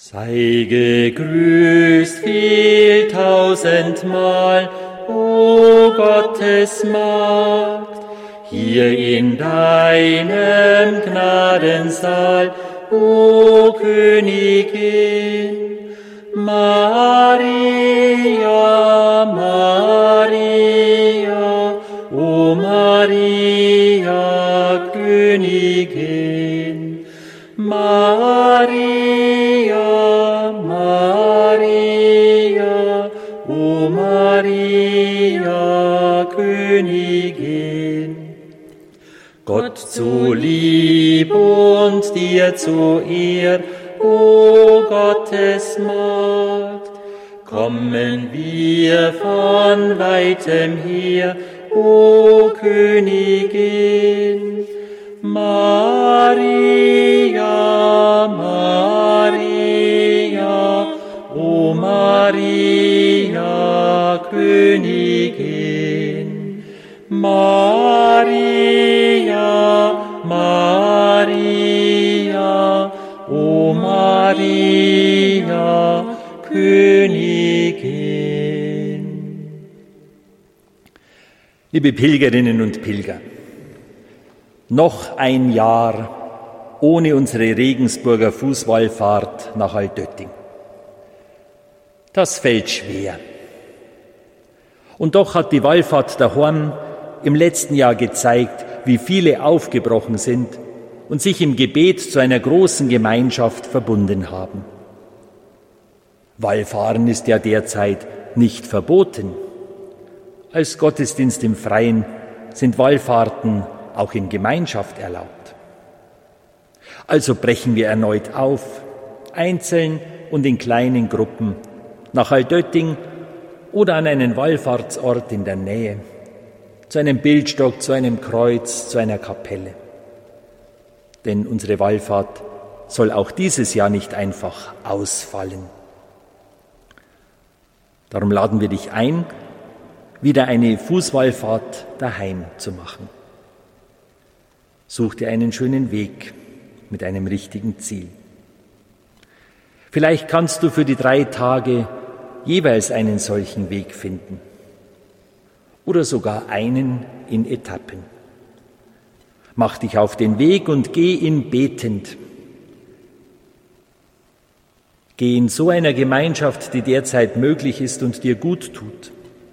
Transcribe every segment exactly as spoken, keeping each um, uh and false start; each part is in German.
Sei gegrüßt viel tausendmal, o Gottes Magd, hier in deinem Gnadensaal, o Königin. Maria, Maria, o Maria, Königin. Maria, Maria, o Maria, Königin. Gott zu lieb und dir zu Ehr, o Gottes Magd, kommen wir von weitem her, o Königin. Maria, Maria, o Maria, Königin. Maria, Maria, o Maria, Königin. Liebe Pilgerinnen und Pilger, noch ein Jahr ohne unsere Regensburger Fußwallfahrt nach Altötting. Das fällt schwer. Und doch hat die Wallfahrt daheim im letzten Jahr gezeigt, wie viele aufgebrochen sind und sich im Gebet zu einer großen Gemeinschaft verbunden haben. Wallfahren ist ja derzeit nicht verboten. Als Gottesdienst im Freien sind Wallfahrten auch in Gemeinschaft erlaubt. Also brechen wir erneut auf, einzeln und in kleinen Gruppen, nach Altötting oder an einen Wallfahrtsort in der Nähe, zu einem Bildstock, zu einem Kreuz, zu einer Kapelle. Denn unsere Wallfahrt soll auch dieses Jahr nicht einfach ausfallen. Darum laden wir dich ein, wieder eine Fußwallfahrt daheim zu machen. Such dir einen schönen Weg mit einem richtigen Ziel. Vielleicht kannst du für die drei Tage jeweils einen solchen Weg finden oder sogar einen in Etappen. Mach dich auf den Weg und geh ihn betend. Geh in so einer Gemeinschaft, die derzeit möglich ist und dir gut tut.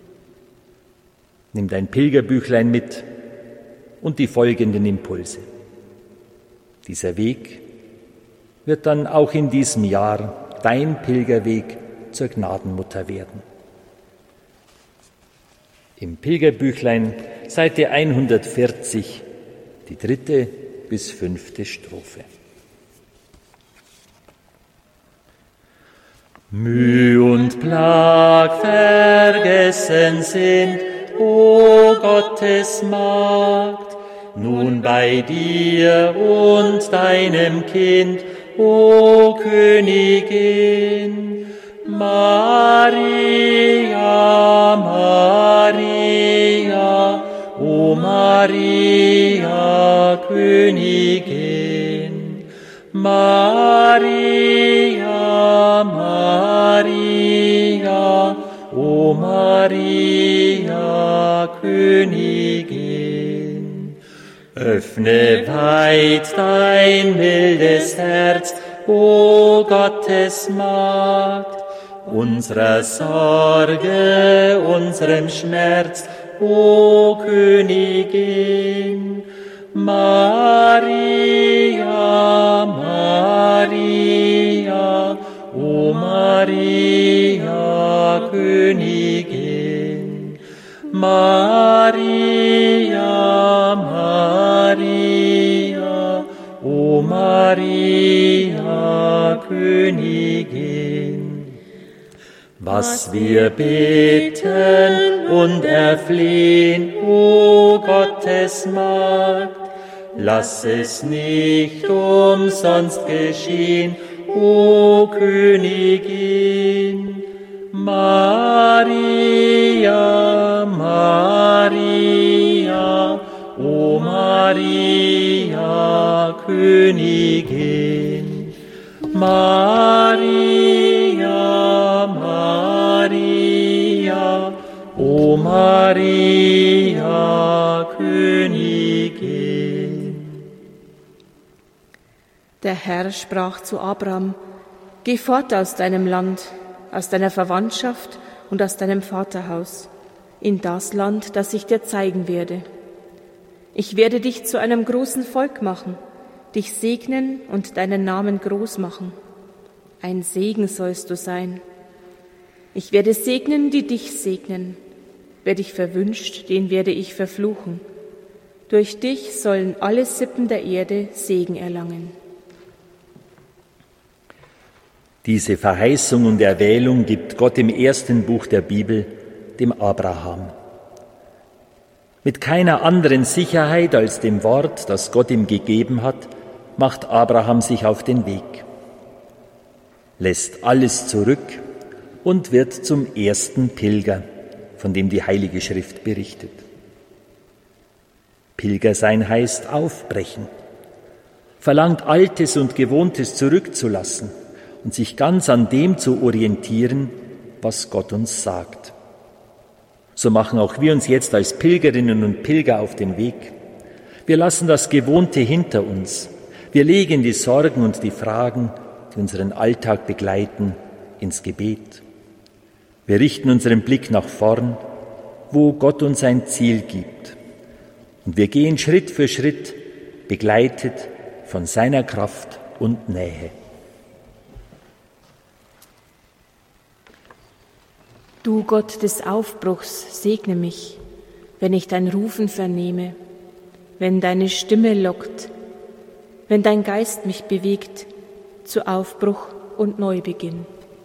Nimm dein Pilgerbüchlein mit und die folgenden Impulse. Dieser Weg wird dann auch in diesem Jahr dein Pilgerweg zur Gnadenmutter werden. Im Pilgerbüchlein Seite hundertvierzig, die dritte bis fünfte Strophe. Müh und Plag vergessen sind, o Gottes Magd, nun bei dir und deinem Kind, o Königin. Maria, Maria, o Maria, Königin. Maria, Maria, o Maria, Königin. Öffne weit dein mildes Herz, o Gottes Magd, unserer Sorge, unserem Schmerz, o Königin. Maria, Maria, o Maria, Königin. Maria, Maria, o Maria, Königin. Was wir beten und erflehen, o Gottes Magd, lass es nicht umsonst geschehen, o Königin. Maria, Maria, o Maria, Königin. Maria, Der Herr sprach zu Abraham: Geh fort aus deinem Land, aus deiner Verwandtschaft und aus deinem Vaterhaus, in das Land, das ich dir zeigen werde. Ich werde dich zu einem großen Volk machen, dich segnen und deinen Namen groß machen. Ein Segen sollst du sein. Ich werde segnen, die dich segnen. Wer dich verwünscht, den werde ich verfluchen. Durch dich sollen alle Sippen der Erde Segen erlangen. Diese Verheißung und Erwählung gibt Gott im ersten Buch der Bibel, dem Abraham. Mit keiner anderen Sicherheit als dem Wort, das Gott ihm gegeben hat, macht Abraham sich auf den Weg, lässt alles zurück und wird zum ersten Pilger, von dem die Heilige Schrift berichtet. Pilger sein heißt aufbrechen, verlangt Altes und Gewohntes zurückzulassen und sich ganz an dem zu orientieren, was Gott uns sagt. So machen auch wir uns jetzt als Pilgerinnen und Pilger auf den Weg. Wir lassen das Gewohnte hinter uns. Wir legen die Sorgen und die Fragen, die unseren Alltag begleiten, ins Gebet. Wir richten unseren Blick nach vorn, wo Gott uns ein Ziel gibt. Und wir gehen Schritt für Schritt, begleitet von seiner Kraft und Nähe. Du Gott des Aufbruchs, segne mich, wenn ich dein Rufen vernehme, wenn deine Stimme lockt, wenn dein Geist mich bewegt zu Aufbruch und Neubeginn.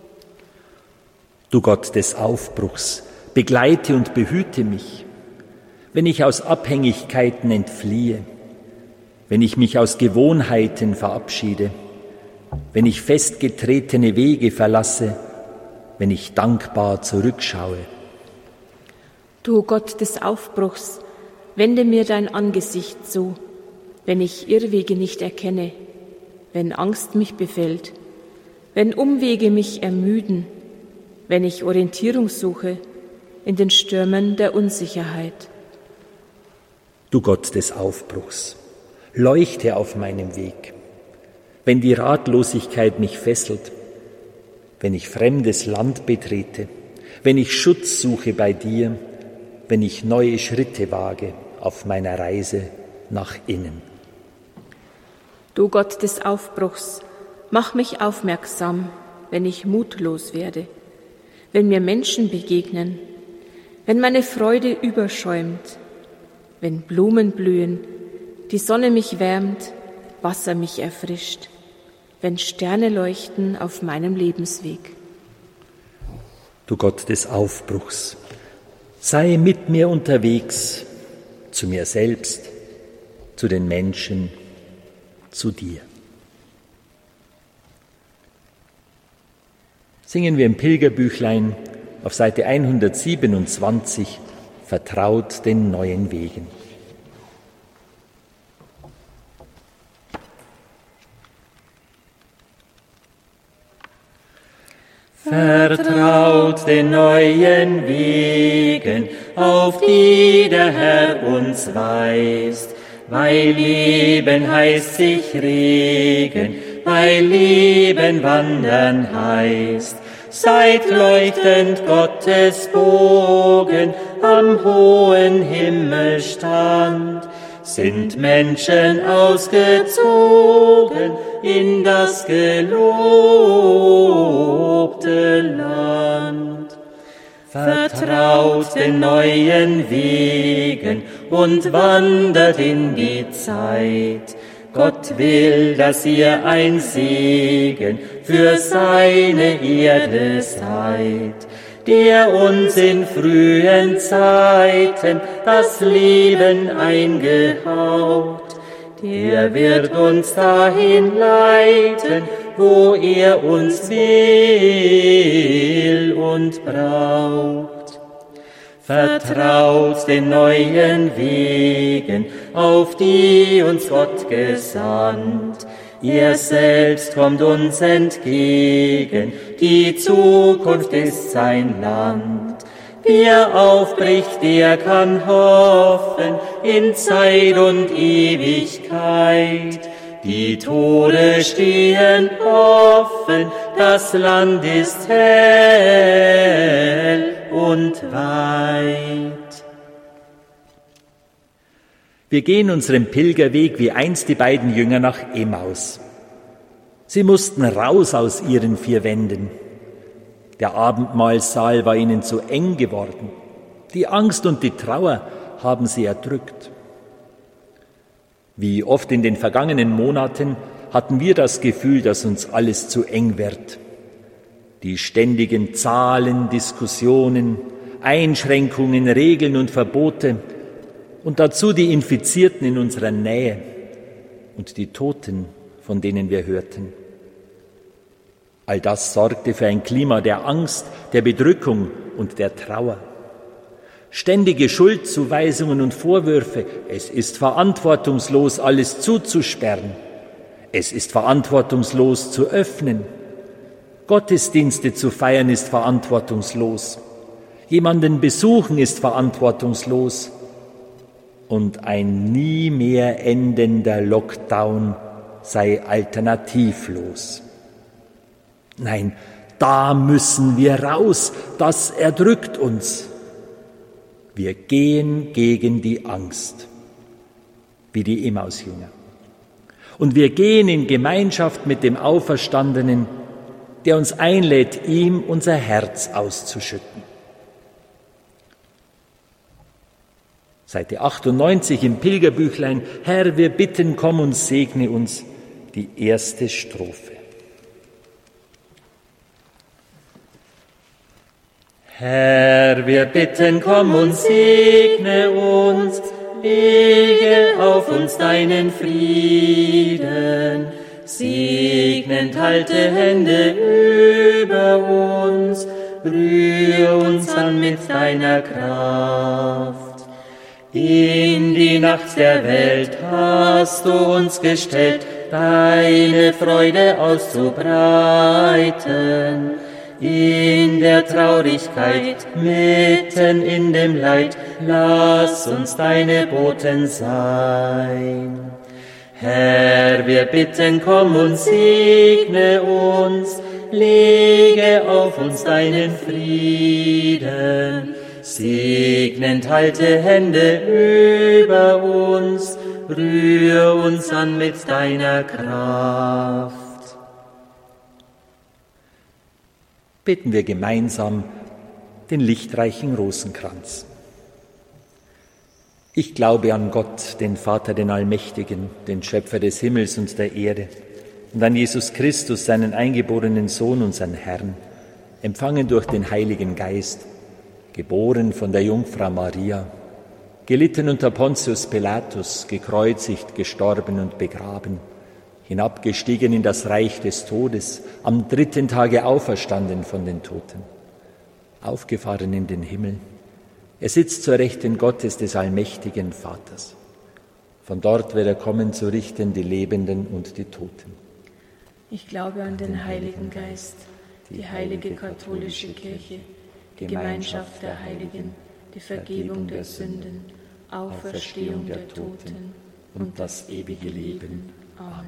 Du Gott des Aufbruchs, begleite und behüte mich, wenn ich aus Abhängigkeiten entfliehe, wenn ich mich aus Gewohnheiten verabschiede, wenn ich festgetretene Wege verlasse, wenn ich dankbar zurückschaue. Du Gott des Aufbruchs, wende mir dein Angesicht zu, wenn ich Irrwege nicht erkenne, wenn Angst mich befällt, wenn Umwege mich ermüden, wenn ich Orientierung suche in den Stürmen der Unsicherheit. Du Gott des Aufbruchs, leuchte auf meinem Weg, wenn die Ratlosigkeit mich fesselt, wenn ich fremdes Land betrete, wenn ich Schutz suche bei dir, wenn ich neue Schritte wage auf meiner Reise nach innen. Du Gott des Aufbruchs, mach mich aufmerksam, wenn ich mutlos werde, wenn mir Menschen begegnen, wenn meine Freude überschäumt, wenn Blumen blühen, die Sonne mich wärmt, Wasser mich erfrischt, wenn Sterne leuchten auf meinem Lebensweg. Du Gott des Aufbruchs, sei mit mir unterwegs, zu mir selbst, zu den Menschen, zu dir. Singen wir im Pilgerbüchlein auf Seite hundertsiebenundzwanzig, Vertraut den neuen Wegen. Vertraut den neuen Wegen, auf die der Herr uns weist, weil Leben heißt sich regen, weil Leben wandern heißt. Seid leuchtend Gottes Bogen am hohen Himmelstand, sind Menschen ausgezogen in das gelobte Land. Vertraut den neuen Wegen und wandert in die Zeit. Gott will, dass ihr ein Segen für seine Erde seid, der uns in frühen Zeiten das Leben eingehaucht. Der wird uns dahin leiten, wo er uns will und braucht. Vertraut den neuen Wegen, auf die uns Gott gesandt. Er selbst kommt uns entgegen, die Zukunft ist sein Land. Wer aufbricht, der kann hoffen in Zeit und Ewigkeit. Die Tore stehen offen, das Land ist hell und weit. Wir gehen unseren Pilgerweg wie einst die beiden Jünger nach Emmaus. Sie mussten raus aus ihren vier Wänden. Der Abendmahlsaal war ihnen zu eng geworden. Die Angst und die Trauer haben sie erdrückt. Wie oft in den vergangenen Monaten hatten wir das Gefühl, dass uns alles zu eng wird. Die ständigen Zahlen, Diskussionen, Einschränkungen, Regeln und Verbote und dazu die Infizierten in unserer Nähe und die Toten, von denen wir hörten. All das sorgte für ein Klima der Angst, der Bedrückung und der Trauer. Ständige Schuldzuweisungen und Vorwürfe, es ist verantwortungslos, alles zuzusperren. Es ist verantwortungslos zu öffnen. Gottesdienste zu feiern ist verantwortungslos. Jemanden besuchen ist verantwortungslos. Und ein nie mehr endender Lockdown sei alternativlos. Nein, da müssen wir raus, das erdrückt uns. Wir gehen gegen die Angst, wie die Emmaus-Jünger. Und wir gehen in Gemeinschaft mit dem Auferstandenen, der uns einlädt, ihm unser Herz auszuschütten. Seite achtundneunzig im Pilgerbüchlein, Herr, wir bitten, komm und segne uns, die erste Strophe. Herr, wir bitten, komm und segne uns, lege auf uns deinen Frieden, segnend halte Hände über uns, rühre uns an mit deiner Kraft. In die Nacht der Welt hast du uns gestellt, deine Freude auszubreiten. In der Traurigkeit, mitten in dem Leid, lass uns deine Boten sein. Herr, wir bitten, komm und segne uns, lege auf uns deinen Frieden. Segnend halte Hände über uns, rühre uns an mit deiner Kraft. Beten wir gemeinsam den lichtreichen Rosenkranz. Ich glaube an Gott, den Vater, den Allmächtigen, den Schöpfer des Himmels und der Erde, und an Jesus Christus, seinen eingeborenen Sohn, unseren Herrn, empfangen durch den Heiligen Geist, geboren von der Jungfrau Maria, gelitten unter Pontius Pilatus, gekreuzigt, gestorben und begraben, hinabgestiegen in das Reich des Todes, am dritten Tage auferstanden von den Toten, aufgefahren in den Himmel. Er sitzt zur Rechten Gottes des allmächtigen Vaters. Von dort wird er kommen, zu richten die Lebenden und die Toten. Ich glaube an den Heiligen Geist, die heilige katholische Kirche, die Gemeinschaft der Heiligen, die Vergebung der Sünden, Auferstehung der Toten und das ewige Leben. Amen.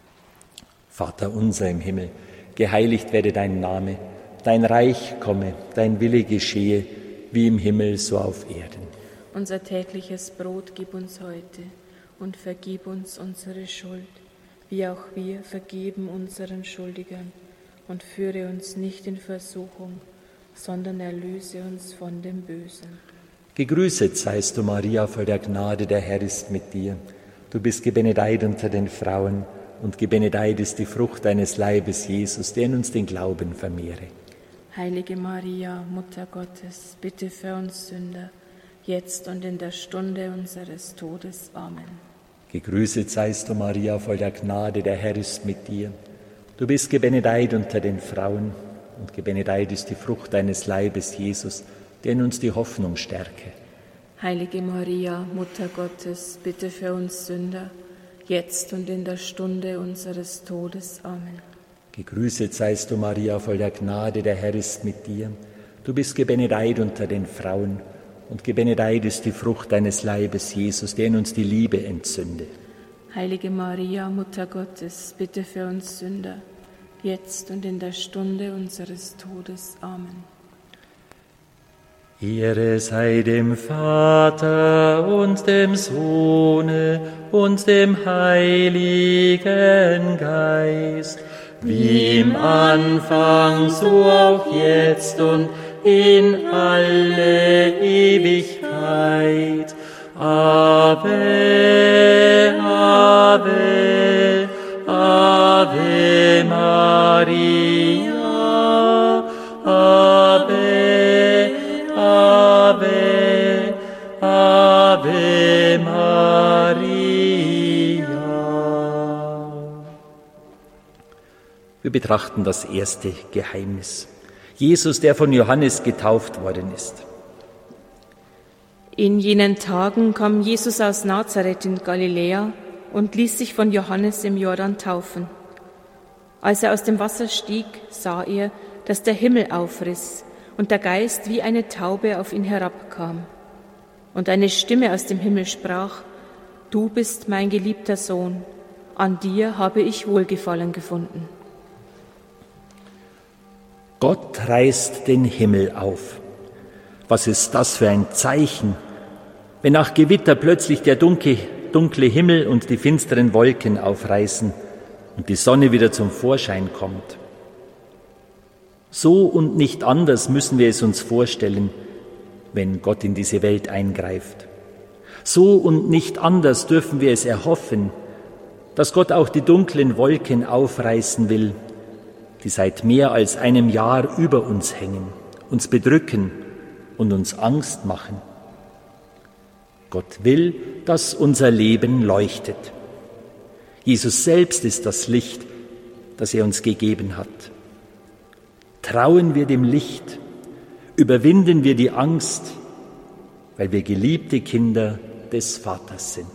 Vater unser im Himmel, geheiligt werde dein Name, dein Reich komme, dein Wille geschehe, wie im Himmel so auf Erden. Unser tägliches Brot gib uns heute und vergib uns unsere Schuld, wie auch wir vergeben unseren Schuldigern, und führe uns nicht in Versuchung, sondern erlöse uns von dem Bösen. Gegrüßet seist du, Maria, voll der Gnade, der Herr ist mit dir. Du bist gebenedeit unter den Frauen, und gebenedeit ist die Frucht deines Leibes, Jesus, der in uns den Glauben vermehre. Heilige Maria, Mutter Gottes, bitte für uns Sünder, jetzt und in der Stunde unseres Todes. Amen. Gegrüßet seist du, Maria, voll der Gnade, der Herr ist mit dir. Du bist gebenedeit unter den Frauen, und gebenedeit ist die Frucht deines Leibes, Jesus, der in uns die Hoffnung stärke. Heilige Maria, Mutter Gottes, bitte für uns Sünder, jetzt und in der Stunde unseres Todes. Amen. Gegrüßet seist du, Maria, voll der Gnade, der Herr ist mit dir. Du bist gebenedeit unter den Frauen, und gebenedeit ist die Frucht deines Leibes, Jesus, der in uns die Liebe entzünde. Heilige Maria, Mutter Gottes, bitte für uns Sünder, jetzt und in der Stunde unseres Todes. Amen. Ehre sei dem Vater und dem Sohne und dem Heiligen Geist, wie im Anfang, so auch jetzt und in alle Ewigkeit. Ave, Ave, Ave Maria, Ave, Ave, Ave Maria. Wir betrachten das erste Geheimnis. Jesus, der von Johannes getauft worden ist. In jenen Tagen kam Jesus aus Nazareth in Galiläa und ließ sich von Johannes im Jordan taufen. Als er aus dem Wasser stieg, sah er, dass der Himmel aufriss und der Geist wie eine Taube auf ihn herabkam. Und eine Stimme aus dem Himmel sprach: Du bist mein geliebter Sohn, an dir habe ich Wohlgefallen gefunden. Gott reißt den Himmel auf. Was ist das für ein Zeichen, wenn nach Gewitter plötzlich der dunkle, dunkle Himmel und die finsteren Wolken aufreißen und die Sonne wieder zum Vorschein kommt. So und nicht anders müssen wir es uns vorstellen, wenn Gott in diese Welt eingreift. So und nicht anders dürfen wir es erhoffen, dass Gott auch die dunklen Wolken aufreißen will, die seit mehr als einem Jahr über uns hängen, uns bedrücken und uns Angst machen. Gott will, dass unser Leben leuchtet. Jesus selbst ist das Licht, das er uns gegeben hat. Trauen wir dem Licht, überwinden wir die Angst, weil wir geliebte Kinder des Vaters sind.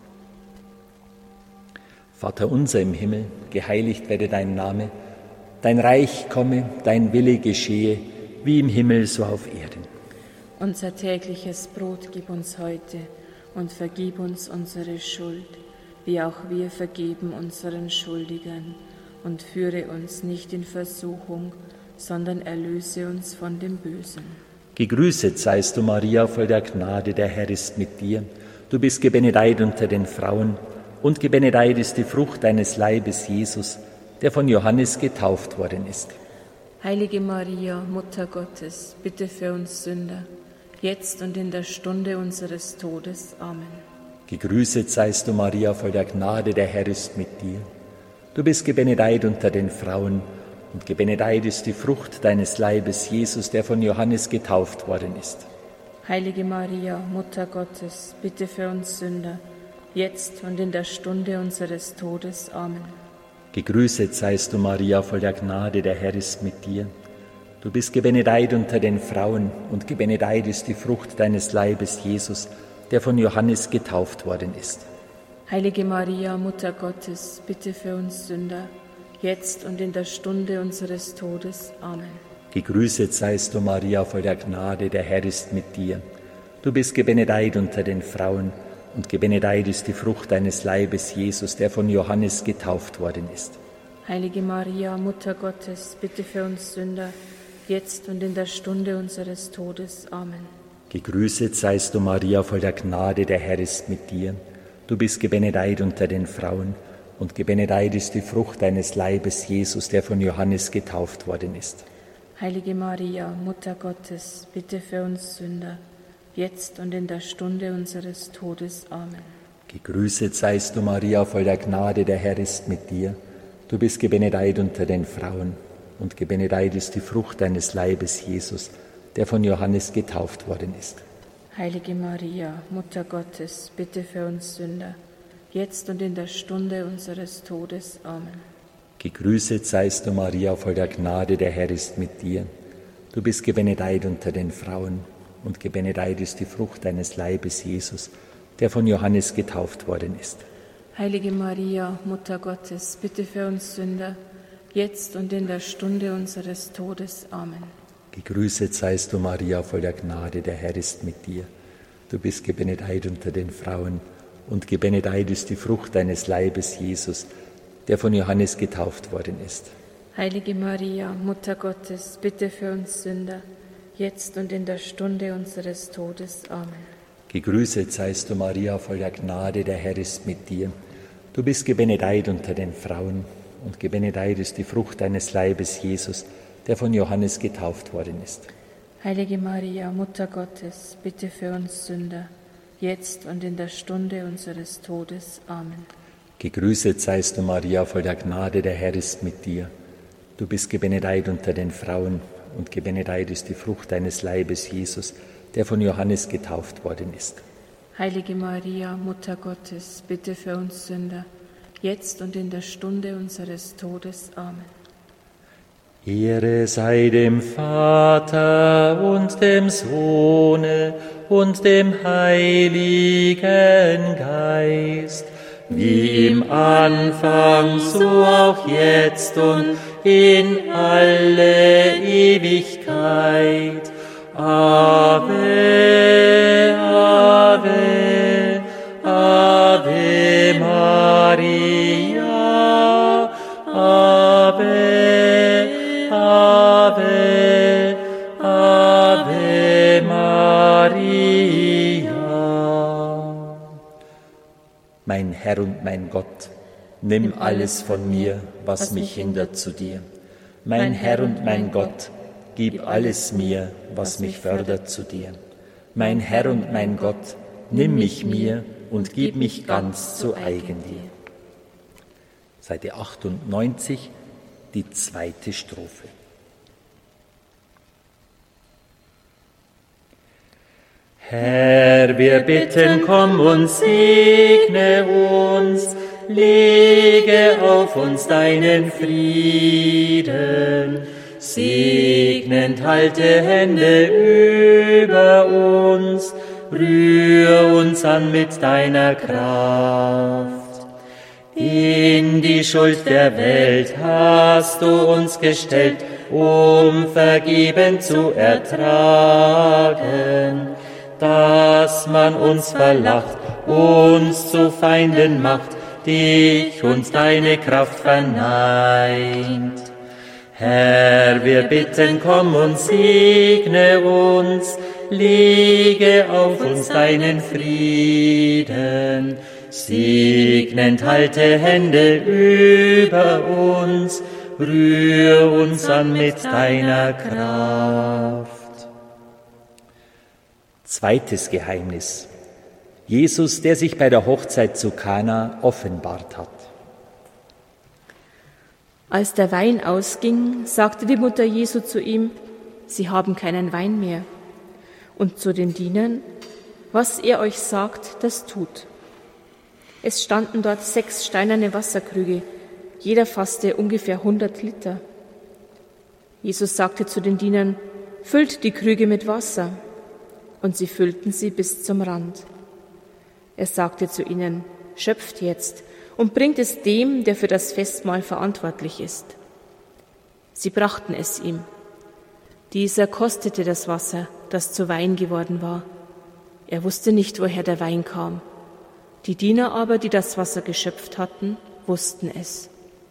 Vater unser im Himmel, geheiligt werde dein Name, dein Reich komme, dein Wille geschehe, wie im Himmel so auf Erden. Unser tägliches Brot gib uns heute und vergib uns unsere Schuld, wie auch wir vergeben unseren Schuldigern. Und führe uns nicht in Versuchung, sondern erlöse uns von dem Bösen. Gegrüßet seist du, Maria, voll der Gnade, der Herr ist mit dir. Du bist gebenedeit unter den Frauen, und gebenedeit ist die Frucht deines Leibes, Jesus, der von Johannes getauft worden ist. Heilige Maria, Mutter Gottes, bitte für uns Sünder, jetzt und in der Stunde unseres Todes. Amen. Gegrüßet seist du, Maria, voll der Gnade, der Herr ist mit dir. Du bist gebenedeit unter den Frauen, und gebenedeit ist die Frucht deines Leibes, Jesus, der von Johannes getauft worden ist. Heilige Maria, Mutter Gottes, bitte für uns Sünder, jetzt und in der Stunde unseres Todes. Amen. Gegrüßet seist du, Maria, voll der Gnade, der Herr ist mit dir. Du bist gebenedeit unter den Frauen, und gebenedeit ist die Frucht deines Leibes, Jesus, der von Johannes getauft worden ist. Heilige Maria, Mutter Gottes, bitte für uns Sünder, jetzt und in der Stunde unseres Todes. Amen. Gegrüßet seist du, Maria, voll der Gnade, der Herr ist mit dir. Du bist gebenedeit unter den Frauen, und gebenedeit ist die Frucht deines Leibes, Jesus, der von Johannes getauft worden ist. Heilige Maria, Mutter Gottes, bitte für uns Sünder, jetzt und in der Stunde unseres Todes. Amen. Gegrüßet seist du, Maria, voll der Gnade, der Herr ist mit dir. Du bist gebenedeit unter den Frauen, und gebenedeit ist die Frucht deines Leibes, Jesus, der von Johannes getauft worden ist. Heilige Maria, Mutter Gottes, bitte für uns Sünder, jetzt und in der Stunde unseres Todes. Amen. Gegrüßet seist du, Maria, voll der Gnade, der Herr ist mit dir. Du bist gebenedeit unter den Frauen, und gebenedeit ist die Frucht deines Leibes, Jesus, der von Johannes getauft worden ist. Heilige Maria, Mutter Gottes, bitte für uns Sünder, jetzt und in der Stunde unseres Todes. Amen. Gegrüßet seist du, Maria, voll der Gnade, der Herr ist mit dir. Du bist gebenedeit unter den Frauen, und gebenedeit ist die Frucht deines Leibes, Jesus, der von Johannes getauft worden ist. Heilige Maria, Mutter Gottes, bitte für uns Sünder, jetzt und in der Stunde unseres Todes. Amen. Gegrüßet seist du, Maria, voll der Gnade, der Herr ist mit dir. Du bist gebenedeit unter den Frauen, und gebenedeit ist die Frucht deines Leibes, Jesus, der von Johannes getauft worden ist. Heilige Maria, Mutter Gottes, bitte für uns Sünder, jetzt und in der Stunde unseres Todes. Amen. Gegrüßet seist du, Maria, voll der Gnade, der Herr ist mit dir. Du bist gebenedeit unter den Frauen, und gebenedeit ist die Frucht deines Leibes, Jesus, der von Johannes getauft worden ist. Heilige Maria, Mutter Gottes, bitte für uns Sünder, jetzt und in der Stunde unseres Todes. Amen. Gegrüßet seist du, Maria, voll der Gnade, der Herr ist mit dir. Du bist gebenedeit unter den Frauen, und gebenedeit ist die Frucht deines Leibes, Jesus, der von Johannes getauft worden ist. Heilige Maria, Mutter Gottes, bitte für uns Sünder, jetzt und in der Stunde unseres Todes. Amen. Ehre sei dem Vater und dem Sohne und dem Heiligen Geist, wie im Anfang, so auch jetzt und in alle Ewigkeit. Ave, Ave, Ave Maria, Ave, Ave, Ave Maria. Mein Herr und mein Gott, nimm alles von mir, was mich hindert zu dir. Mein Herr und mein Gott, gib alles mir, was mich fördert zu dir. Mein Herr und mein Gott, nimm mich mir und gib mich ganz zu eigen dir. Seite achtundneunzig, die zweite Strophe. Herr, wir bitten, komm und segne uns, lege auf uns deinen Frieden, segnend halte Hände über uns, rühr uns an mit deiner Kraft. In die Schuld der Welt hast du uns gestellt, um vergeben zu ertragen, dass man uns verlacht, uns zu Feinden macht, dich und deine Kraft verneint. Herr, wir bitten, komm und segne uns, lege auf uns deinen Frieden, segnend halte Hände über uns, rühr uns an mit deiner Kraft. Zweites Geheimnis. Jesus, der sich bei der Hochzeit zu Kana offenbart hat. Als der Wein ausging, sagte die Mutter Jesu zu ihm, Sie haben keinen Wein mehr. Und zu den Dienern, was er euch sagt, das tut. Es standen dort sechs steinerne Wasserkrüge, jeder fasste ungefähr hundert Liter. Jesus sagte zu den Dienern, füllt die Krüge mit Wasser. Und sie füllten sie bis zum Rand. Er sagte zu ihnen, schöpft jetzt und bringt es dem, der für das Festmahl verantwortlich ist. Sie brachten es ihm. Dieser kostete das Wasser, das zu Wein geworden war. Er wusste nicht, woher der Wein kam. Die Diener aber, die das Wasser geschöpft hatten, wussten es.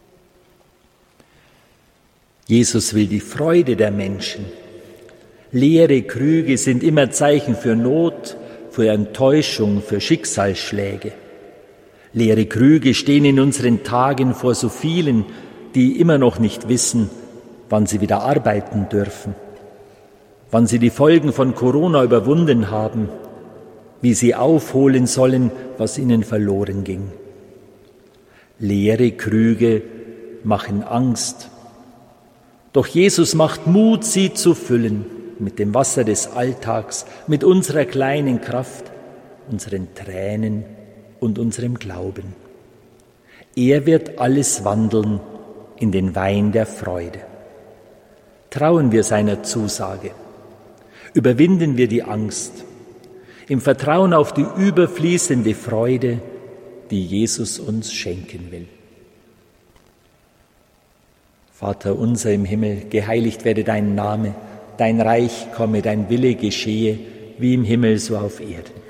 Jesus will die Freude der Menschen. Leere Krüge sind immer Zeichen für Not, für Enttäuschung, für Schicksalsschläge. Leere Krüge stehen in unseren Tagen vor so vielen, die immer noch nicht wissen, wann sie wieder arbeiten dürfen, wann sie die Folgen von Corona überwunden haben, wie sie aufholen sollen, was ihnen verloren ging. Leere Krüge machen Angst. Doch Jesus macht Mut, sie zu füllen mit dem Wasser des Alltags, mit unserer kleinen Kraft, unseren Tränen und unserem Glauben. Er wird alles wandeln in den Wein der Freude. Trauen wir seiner Zusage, überwinden wir die Angst, im Vertrauen auf die überfließende Freude, die Jesus uns schenken will. Vater unser im Himmel, geheiligt werde dein Name, dein Reich komme, dein Wille geschehe, wie im Himmel so auf Erden.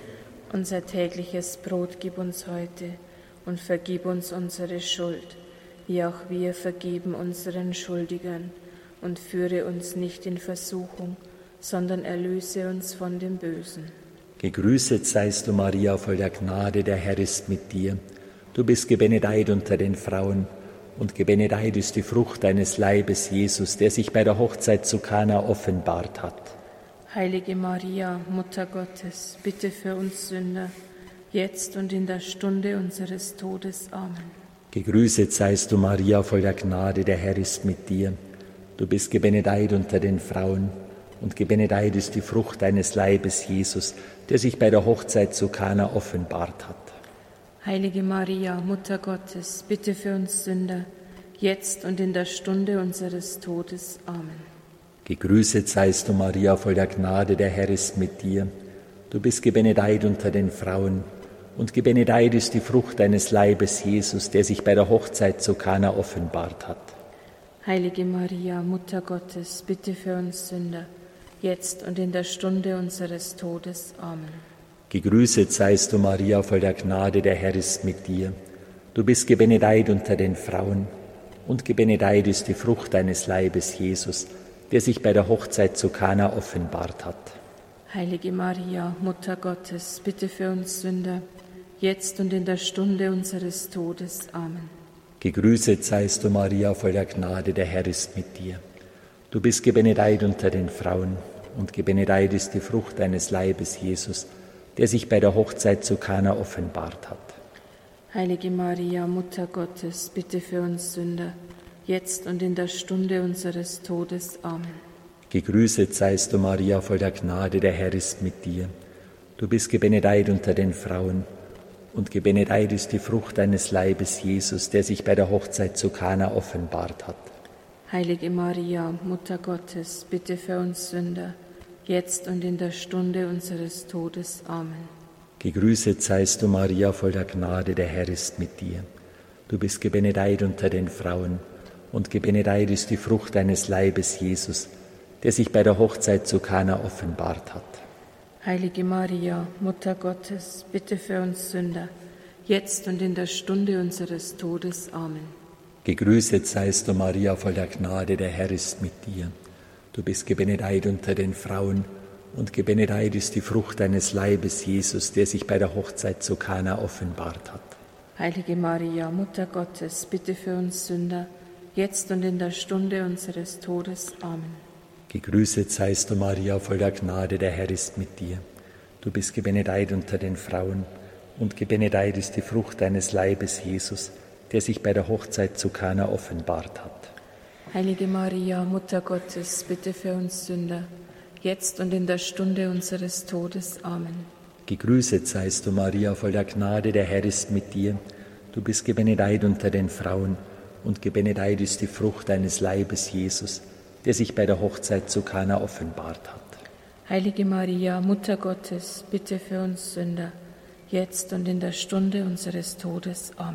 Unser tägliches Brot gib uns heute und vergib uns unsere Schuld, wie auch wir vergeben unseren Schuldigern. Und führe uns nicht in Versuchung, sondern erlöse uns von dem Bösen. Gegrüßet seist du, Maria, voll der Gnade, der Herr ist mit dir. Du bist gebenedeit unter den Frauen, und gebenedeit ist die Frucht deines Leibes, Jesus, der sich bei der Hochzeit zu Kana offenbart hat. Heilige Maria, Mutter Gottes, bitte für uns Sünder, jetzt und in der Stunde unseres Todes. Amen. Gegrüßet seist du, Maria, voll der Gnade, der Herr ist mit dir. Du bist gebenedeit unter den Frauen, und gebenedeit ist die Frucht deines Leibes, Jesus, der sich bei der Hochzeit zu Kana offenbart hat. Heilige Maria, Mutter Gottes, bitte für uns Sünder, jetzt und in der Stunde unseres Todes. Amen. Gegrüßet seist du, Maria, voll der Gnade, der Herr ist mit dir. Du bist gebenedeit unter den Frauen, und gebenedeit ist die Frucht deines Leibes, Jesus, der sich bei der Hochzeit zu Kana offenbart hat. Heilige Maria, Mutter Gottes, bitte für uns Sünder, jetzt und in der Stunde unseres Todes. Amen. Gegrüßet seist du, Maria, voll der Gnade, der Herr ist mit dir. Du bist gebenedeit unter den Frauen, und gebenedeit ist die Frucht deines Leibes, Jesus, der sich bei der Hochzeit zu Kana offenbart hat. Heilige Maria, Mutter Gottes, bitte für uns Sünder, jetzt und in der Stunde unseres Todes. Amen. Gegrüßet seist du, Maria, voll der Gnade, der Herr ist mit dir. Du bist gebenedeit unter den Frauen, und gebenedeit ist die Frucht deines Leibes, Jesus, der sich bei der Hochzeit zu Kana offenbart hat. Heilige Maria, Mutter Gottes, bitte für uns Sünder, jetzt und in der Stunde unseres Todes. Amen. Gegrüßet seist du, Maria, voll der Gnade, der Herr ist mit dir. Du bist gebenedeit unter den Frauen, und gebenedeit ist die Frucht deines Leibes, Jesus, der sich bei der Hochzeit zu Kana offenbart hat. Heilige Maria, Mutter Gottes, bitte für uns Sünder, jetzt und in der Stunde unseres Todes. Amen. Gegrüßet seist du, Maria, voll der Gnade, der Herr ist mit dir. Du bist gebenedeit unter den Frauen, und gebenedeit ist die Frucht deines Leibes, Jesus, der sich bei der Hochzeit zu Kana offenbart hat. Heilige Maria, Mutter Gottes, bitte für uns Sünder, jetzt und in der Stunde unseres Todes. Amen. Gegrüßet seist du, Maria, voll der Gnade, der Herr ist mit dir. Du bist gebenedeit unter den Frauen, und gebenedeit ist die Frucht deines Leibes, Jesus, der sich bei der Hochzeit zu Kana offenbart hat. Heilige Maria, Mutter Gottes, bitte für uns Sünder, jetzt und in der Stunde unseres Todes. Amen. Gegrüßet seist du, Maria, voll der Gnade, der Herr ist mit dir. Du bist gebenedeit unter den Frauen, und gebenedeit ist die Frucht deines Leibes, Jesus, der sich bei der Hochzeit zu Kana offenbart hat. Heilige Maria, Mutter Gottes, bitte für uns Sünder, jetzt und in der Stunde unseres Todes. Amen. Gegrüßet seist du, Maria, voll der Gnade, der Herr ist mit dir. Du bist gebenedeit unter den Frauen, und gebenedeit ist die Frucht deines Leibes, Jesus, der sich bei der Hochzeit zu Kana offenbart hat. Heilige Maria, Mutter Gottes, bitte für uns Sünder, jetzt und in der Stunde unseres Todes. Amen.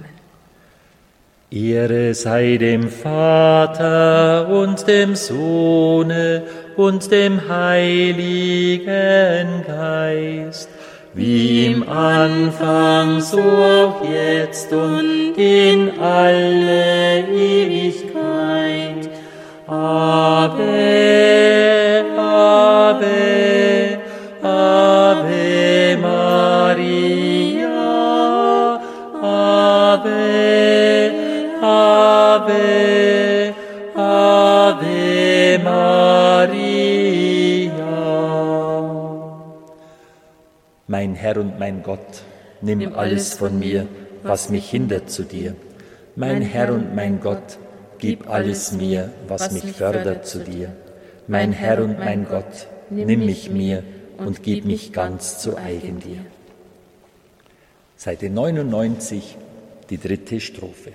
Ehre sei dem Vater und dem Sohne und dem Heiligen Geist, wie im Anfang, so auch jetzt und in alle Ewigkeit. Ave, Ave, Ave Maria, Ave, Ave, Ave Maria. Mein Herr und mein Gott, nimm, nimm alles von mir, was mich hindert zu dir. Mein Herr und mein Gott, gib alles mir, was mich fördert zu dir. Mein Herr und mein Gott, nimm mich mir und gib mich ganz zu eigen dir. Seite neunundneunzig, die dritte Strophe.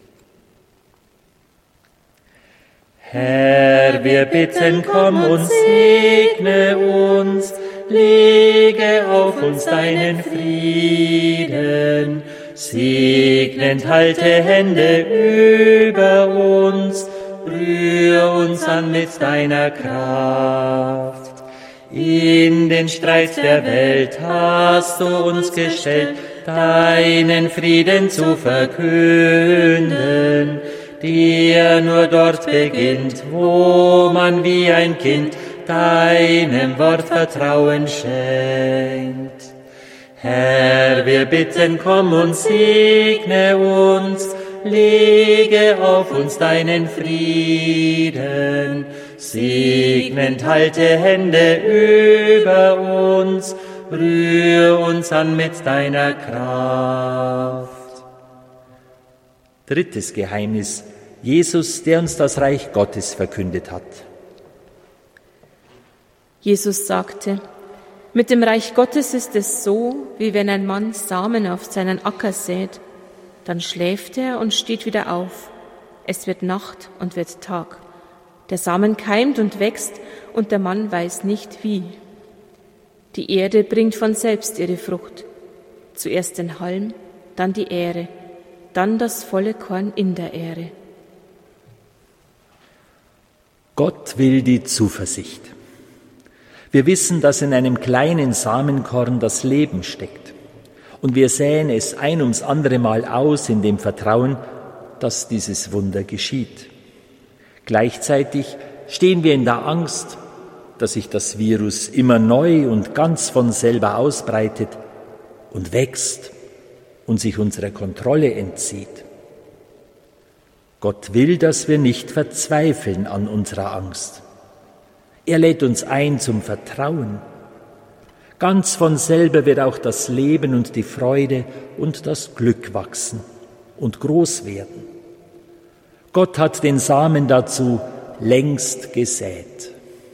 Herr, wir bitten, komm und segne uns, lege auf uns deinen Frieden, segnend halte Hände über uns, rühr uns an mit deiner Kraft. In den Streit der Welt hast du uns gestellt, deinen Frieden zu verkünden, der nur dort beginnt, wo man wie ein Kind deinem Wort Vertrauen schenkt. Herr, wir bitten, komm und segne uns, lege auf uns deinen Frieden, segnend halte Hände über uns, rühr uns an mit deiner Kraft. Drittes Geheimnis: Jesus, der uns das Reich Gottes verkündet hat. Jesus sagte: Mit dem Reich Gottes ist es so, wie wenn ein Mann Samen auf seinen Acker sät. Dann schläft er und steht wieder auf. Es wird Nacht und wird Tag. Der Samen keimt und wächst, und der Mann weiß nicht wie. Die Erde bringt von selbst ihre Frucht. Zuerst den Halm, dann die Ähre, dann das volle Korn in der Ähre. Gott will die Zuversicht. Wir wissen, dass in einem kleinen Samenkorn das Leben steckt. Und wir säen es ein ums andere Mal aus in dem Vertrauen, dass dieses Wunder geschieht. Gleichzeitig stehen wir in der Angst, dass sich das Virus immer neu und ganz von selber ausbreitet und wächst und sich unserer Kontrolle entzieht. Gott will, dass wir nicht verzweifeln an unserer Angst. Er lädt uns ein zum Vertrauen. Ganz von selber wird auch das Leben und die Freude und das Glück wachsen und groß werden. Gott hat den Samen dazu längst gesät.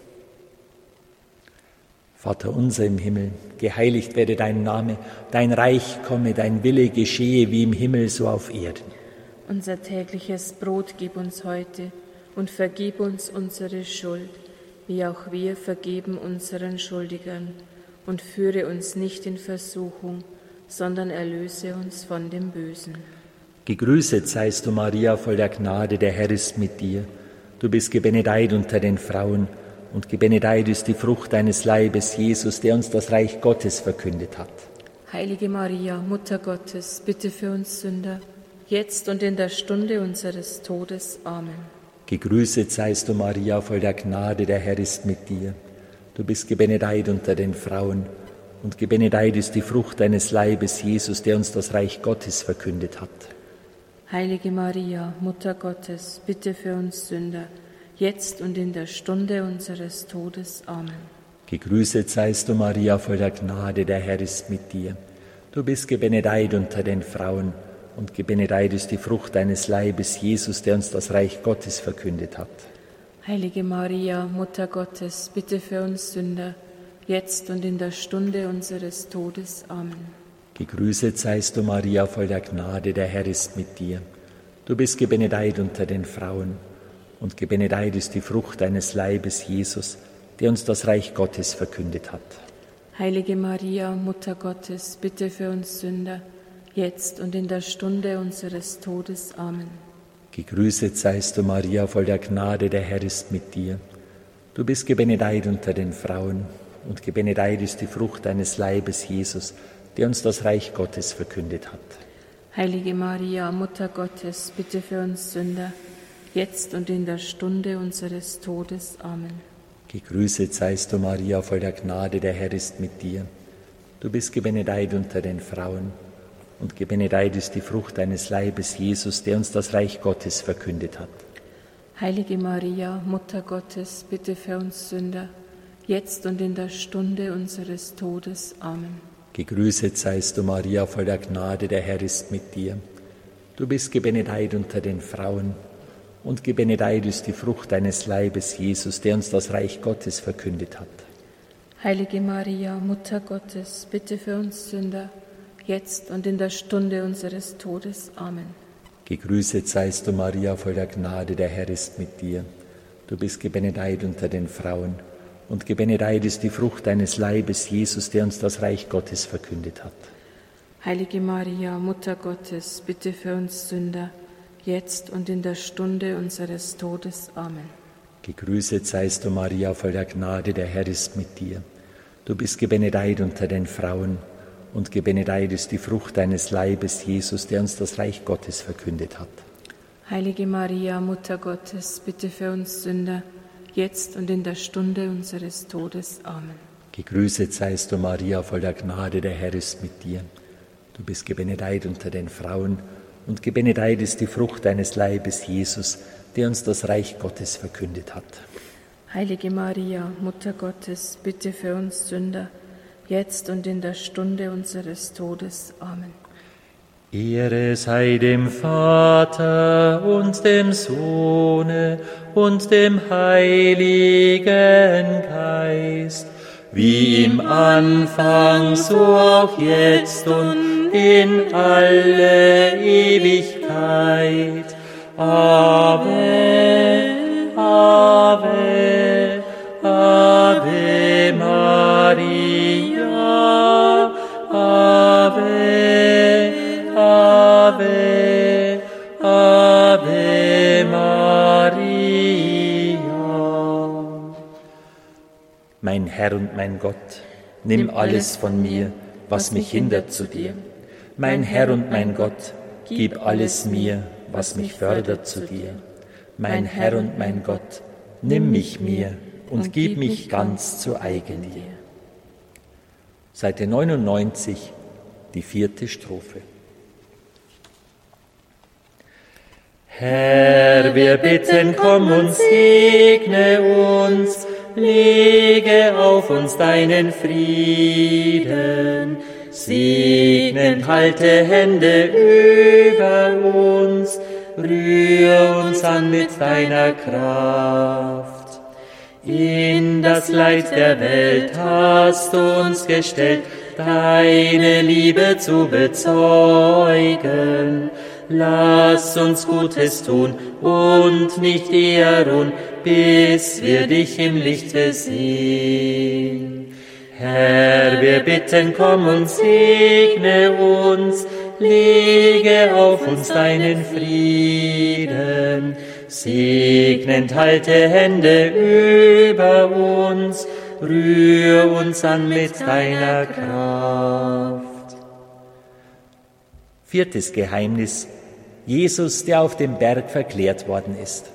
Vater unser im Himmel, geheiligt werde dein Name, dein Reich komme, dein Wille geschehe wie im Himmel so auf Erden. Unser tägliches Brot gib uns heute und vergib uns unsere Schuld, wie auch wir vergeben unseren Schuldigern. Und führe uns nicht in Versuchung, sondern erlöse uns von dem Bösen. Gegrüßet seist du, Maria, voll der Gnade, der Herr ist mit dir. Du bist gebenedeit unter den Frauen, und gebenedeit ist die Frucht deines Leibes, Jesus, der uns das Reich Gottes verkündet hat. Heilige Maria, Mutter Gottes, bitte für uns Sünder, jetzt und in der Stunde unseres Todes. Amen. Gegrüßet seist du, Maria, voll der Gnade, der Herr ist mit dir. Du bist gebenedeit unter den Frauen, und gebenedeit ist die Frucht deines Leibes, Jesus, der uns das Reich Gottes verkündet hat. Heilige Maria, Mutter Gottes, bitte für uns Sünder, jetzt und in der Stunde unseres Todes. Amen. Gegrüßet seist du, Maria, voll der Gnade, der Herr ist mit dir. Du bist gebenedeit unter den Frauen, und gebenedeit ist die Frucht deines Leibes, Jesus, der uns das Reich Gottes verkündet hat. Heilige Maria, Mutter Gottes, bitte für uns Sünder, jetzt und in der Stunde unseres Todes. Amen. Gegrüßet seist du, Maria, voll der Gnade, der Herr ist mit dir. Du bist gebenedeit unter den Frauen, und gebenedeit ist die Frucht deines Leibes, Jesus, der uns das Reich Gottes verkündet hat. Heilige Maria, Mutter Gottes, bitte für uns Sünder, jetzt und in der Stunde unseres Todes. Amen. Gegrüßet seist du, Maria, voll der Gnade, der Herr ist mit dir. Du bist gebenedeit unter den Frauen, und gebenedeit ist die Frucht deines Leibes, Jesus, der uns das Reich Gottes verkündet hat. Heilige Maria, Mutter Gottes, bitte für uns Sünder, jetzt und in der Stunde unseres Todes. Amen. Gegrüßet seist du, Maria, voll der Gnade, der Herr ist mit dir. Du bist gebenedeit unter den Frauen, und gebenedeit ist die Frucht deines Leibes, Jesus, der uns das Reich Gottes verkündet hat. Heilige Maria, Mutter Gottes, bitte für uns Sünder, jetzt und in der Stunde unseres Todes. Amen. Gegrüßet seist du, Maria, voll der Gnade, der Herr ist mit dir. Du bist gebenedeit unter den Frauen, und gebenedeit ist die Frucht deines Leibes, Jesus, der uns das Reich Gottes verkündet hat. Heilige Maria, Mutter Gottes, bitte für uns Sünder, jetzt und in der Stunde unseres Todes. Amen. Gegrüßet seist du, Maria, voll der Gnade, der Herr ist mit dir. Du bist gebenedeit unter den Frauen, und gebenedeit ist die Frucht deines Leibes, Jesus, der uns das Reich Gottes verkündet hat. Heilige Maria, Mutter Gottes, bitte für uns Sünder, jetzt und in der Stunde unseres Todes. Amen. Gegrüßet seist du, Maria, voll der Gnade, der Herr ist mit dir. Du bist gebenedeit unter den Frauen, und gebenedeit ist die Frucht deines Leibes, Jesus, der uns das Reich Gottes verkündet hat. Heilige Maria, Mutter Gottes, bitte für uns Sünder, jetzt und in der Stunde unseres Todes. Amen. Gegrüßet seist du, Maria, voll der Gnade, der Herr ist mit dir. Du bist gebenedeit unter den Frauen, und gebenedeit ist die Frucht deines Leibes, Jesus, der uns das Reich Gottes verkündet hat. Heilige Maria, Mutter Gottes, bitte für uns Sünder, jetzt und in der Stunde unseres Todes. Amen. Ehre sei dem Vater und dem Sohne und dem Heiligen Geist, wie im Anfang, so auch jetzt und in alle Ewigkeit. Ave, Ave, Ave Maria, Ave, Ave, Ave Maria. Mein Herr und mein Gott, nimm alles von mir, was mich hindert zu dir. Mein Herr und mein Gott, gib alles mir, was mich fördert zu dir. Mein Herr und mein Gott, nimm mich mir und gib mich ganz zu eigen dir. Seite neunundneunzig, die vierte Strophe. Herr, wir bitten, komm und segne uns, lege auf uns deinen Frieden, segnend halte Hände über uns, rühr uns an mit deiner Kraft. In das Leid der Welt hast du uns gestellt, deine Liebe zu bezeugen. Lass uns Gutes tun und nicht eher ruhen, bis wir dich im Lichte sehen. Herr, wir bitten, komm und segne uns, lege auf uns deinen Frieden, segnend halte Hände über uns, rühr uns an mit deiner Kraft. Viertes Geheimnis: Jesus, der auf dem Berg verklärt worden ist.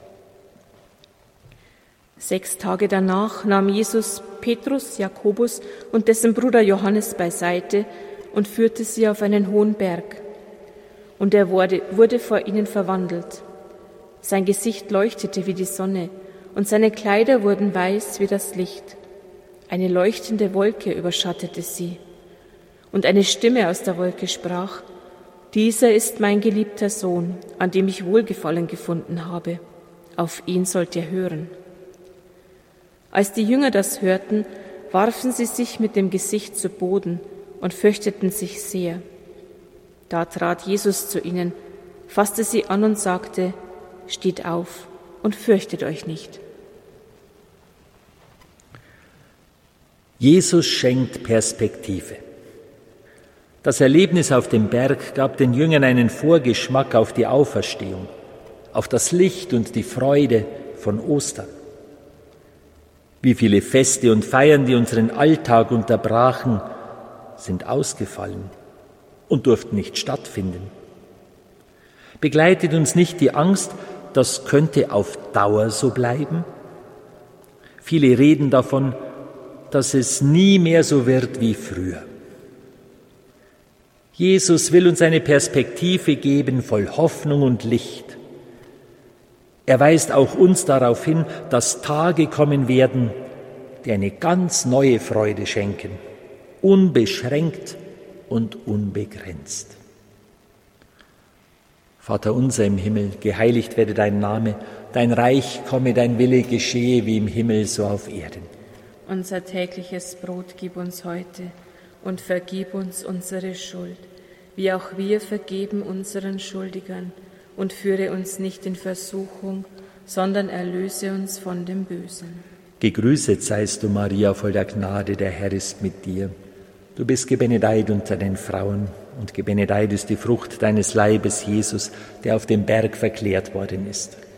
Sechs Tage danach nahm Jesus Petrus, Jakobus und dessen Bruder Johannes beiseite und führte sie auf einen hohen Berg. Und er wurde, wurde vor ihnen verwandelt. Sein Gesicht leuchtete wie die Sonne, und seine Kleider wurden weiß wie das Licht. Eine leuchtende Wolke überschattete sie. Und eine Stimme aus der Wolke sprach: Dieser ist mein geliebter Sohn, an dem ich Wohlgefallen gefunden habe. Auf ihn sollt ihr hören. Als die Jünger das hörten, warfen sie sich mit dem Gesicht zu Boden und fürchteten sich sehr. Da trat Jesus zu ihnen, fasste sie an und sagte: Steht auf und fürchtet euch nicht. Jesus schenkt Perspektive. Das Erlebnis auf dem Berg gab den Jüngern einen Vorgeschmack auf die Auferstehung, auf das Licht und die Freude von Ostern. Wie viele Feste und Feiern, die unseren Alltag unterbrachen, sind ausgefallen und durften nicht stattfinden. Begleitet uns nicht die Angst, das könnte auf Dauer so bleiben? Viele reden davon, dass es nie mehr so wird wie früher. Jesus will uns eine Perspektive geben voll Hoffnung und Licht. Er weist auch uns darauf hin, dass Tage kommen werden, die eine ganz neue Freude schenken, unbeschränkt und unbegrenzt. Vater unser im Himmel, geheiligt werde dein Name, dein Reich komme, dein Wille geschehe wie im Himmel, so auf Erden. Unser tägliches Brot gib uns heute und vergib uns unsere Schuld, wie auch wir vergeben unseren Schuldigern, und führe uns nicht in Versuchung, sondern erlöse uns von dem Bösen. Gegrüßet seist du, Maria, voll der Gnade, der Herr ist mit dir. Du bist gebenedeit unter den Frauen, und gebenedeit ist die Frucht deines Leibes, Jesus, der auf dem Berg verklärt worden ist.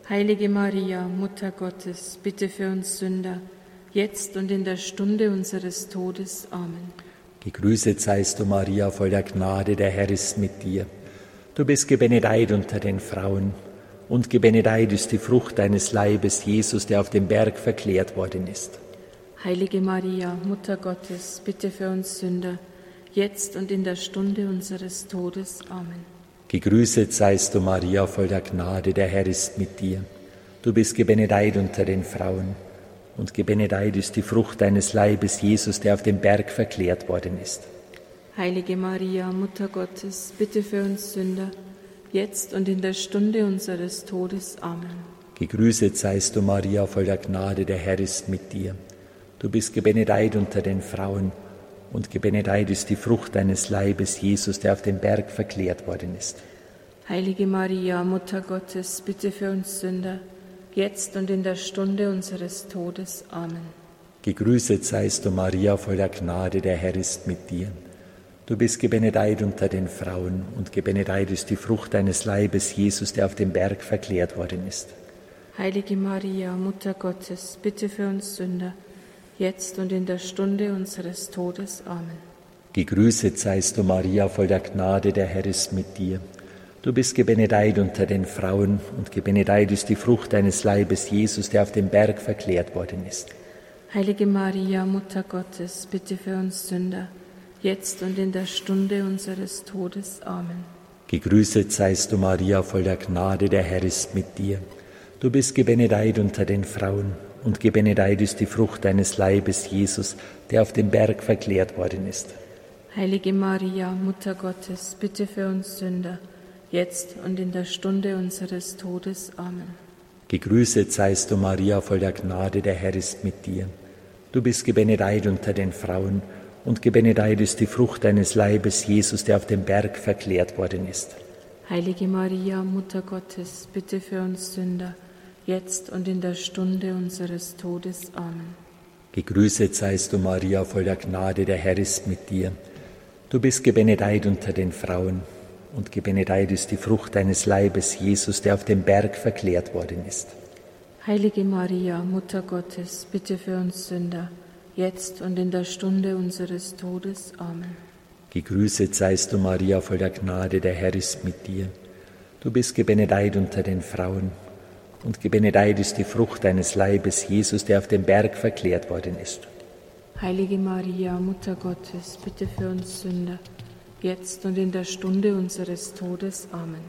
Heilige Maria, Mutter Gottes, bitte für uns Sünder, jetzt und in der Stunde unseres Todes. Amen. Gegrüßet seist du, Maria, voll der Gnade, der Herr ist mit dir. Du bist gebenedeit unter den Frauen, und gebenedeit ist die Frucht deines Leibes, Jesus, der auf dem Berg verklärt worden ist. Heilige Maria, Mutter Gottes, bitte für uns Sünder, jetzt und in der Stunde unseres Todes. Amen. Gegrüßet seist du, Maria, voll der Gnade, der Herr ist mit dir. Du bist gebenedeit unter den Frauen, und gebenedeit ist die Frucht deines Leibes, Jesus, der auf dem Berg verklärt worden ist. Heilige Maria, Mutter Gottes, bitte für uns Sünder, jetzt und in der Stunde unseres Todes. Amen. Gegrüßet seist du, Maria, voll der Gnade, der Herr ist mit dir. Du bist gebenedeit unter den Frauen, und gebenedeit ist die Frucht deines Leibes, Jesus, der auf dem Berg verklärt worden ist. Heilige Maria, Mutter Gottes, bitte für uns Sünder, jetzt und in der Stunde unseres Todes. Amen. Gegrüßet seist du, Maria, voll der Gnade, der Herr ist mit dir. Du bist gebenedeit unter den Frauen, und gebenedeit ist die Frucht deines Leibes, Jesus, der auf dem Berg verklärt worden ist. Heilige Maria, Mutter Gottes, bitte für uns Sünder, jetzt und in der Stunde unseres Todes. Amen. Gegrüßet seist du, Maria, voll der Gnade, der Herr ist mit dir. Du bist gebenedeit unter den Frauen, und gebenedeit ist die Frucht deines Leibes, Jesus, der auf dem Berg verklärt worden ist. Heilige Maria, Mutter Gottes, bitte für uns Sünder, jetzt und in der Stunde unseres Todes. Amen. Gegrüßet seist du, Maria, voll der Gnade, der Herr ist mit dir. Du bist gebenedeit unter den Frauen, und gebenedeit ist die Frucht deines Leibes, Jesus, der auf dem Berg verklärt worden ist. Heilige Maria, Mutter Gottes, bitte für uns Sünder, jetzt und in der Stunde unseres Todes. Amen. Gegrüßet seist du, Maria, voll der Gnade, der Herr ist mit dir. Du bist gebenedeit unter den Frauen, und gebenedeit ist die Frucht deines Leibes, Jesus, der auf dem Berg verklärt worden ist. Heilige Maria, Mutter Gottes, bitte für uns Sünder, jetzt und in der Stunde unseres Todes. Amen. Gegrüßet seist du, Maria, voll der Gnade, der Herr ist mit dir. Du bist gebenedeit unter den Frauen, und gebenedeit ist die Frucht deines Leibes, Jesus, der auf dem Berg verklärt worden ist. Heilige Maria, Mutter Gottes, bitte für uns Sünder, jetzt und in der Stunde unseres Todes. Amen. Gegrüßet seist du, Maria, voll der Gnade, der Herr ist mit dir. Du bist gebenedeit unter den Frauen, und gebenedeit ist die Frucht deines Leibes, Jesus, der auf dem Berg verklärt worden ist. Heilige Maria, Mutter Gottes, bitte für uns Sünder, jetzt und in der Stunde unseres Todes. Amen.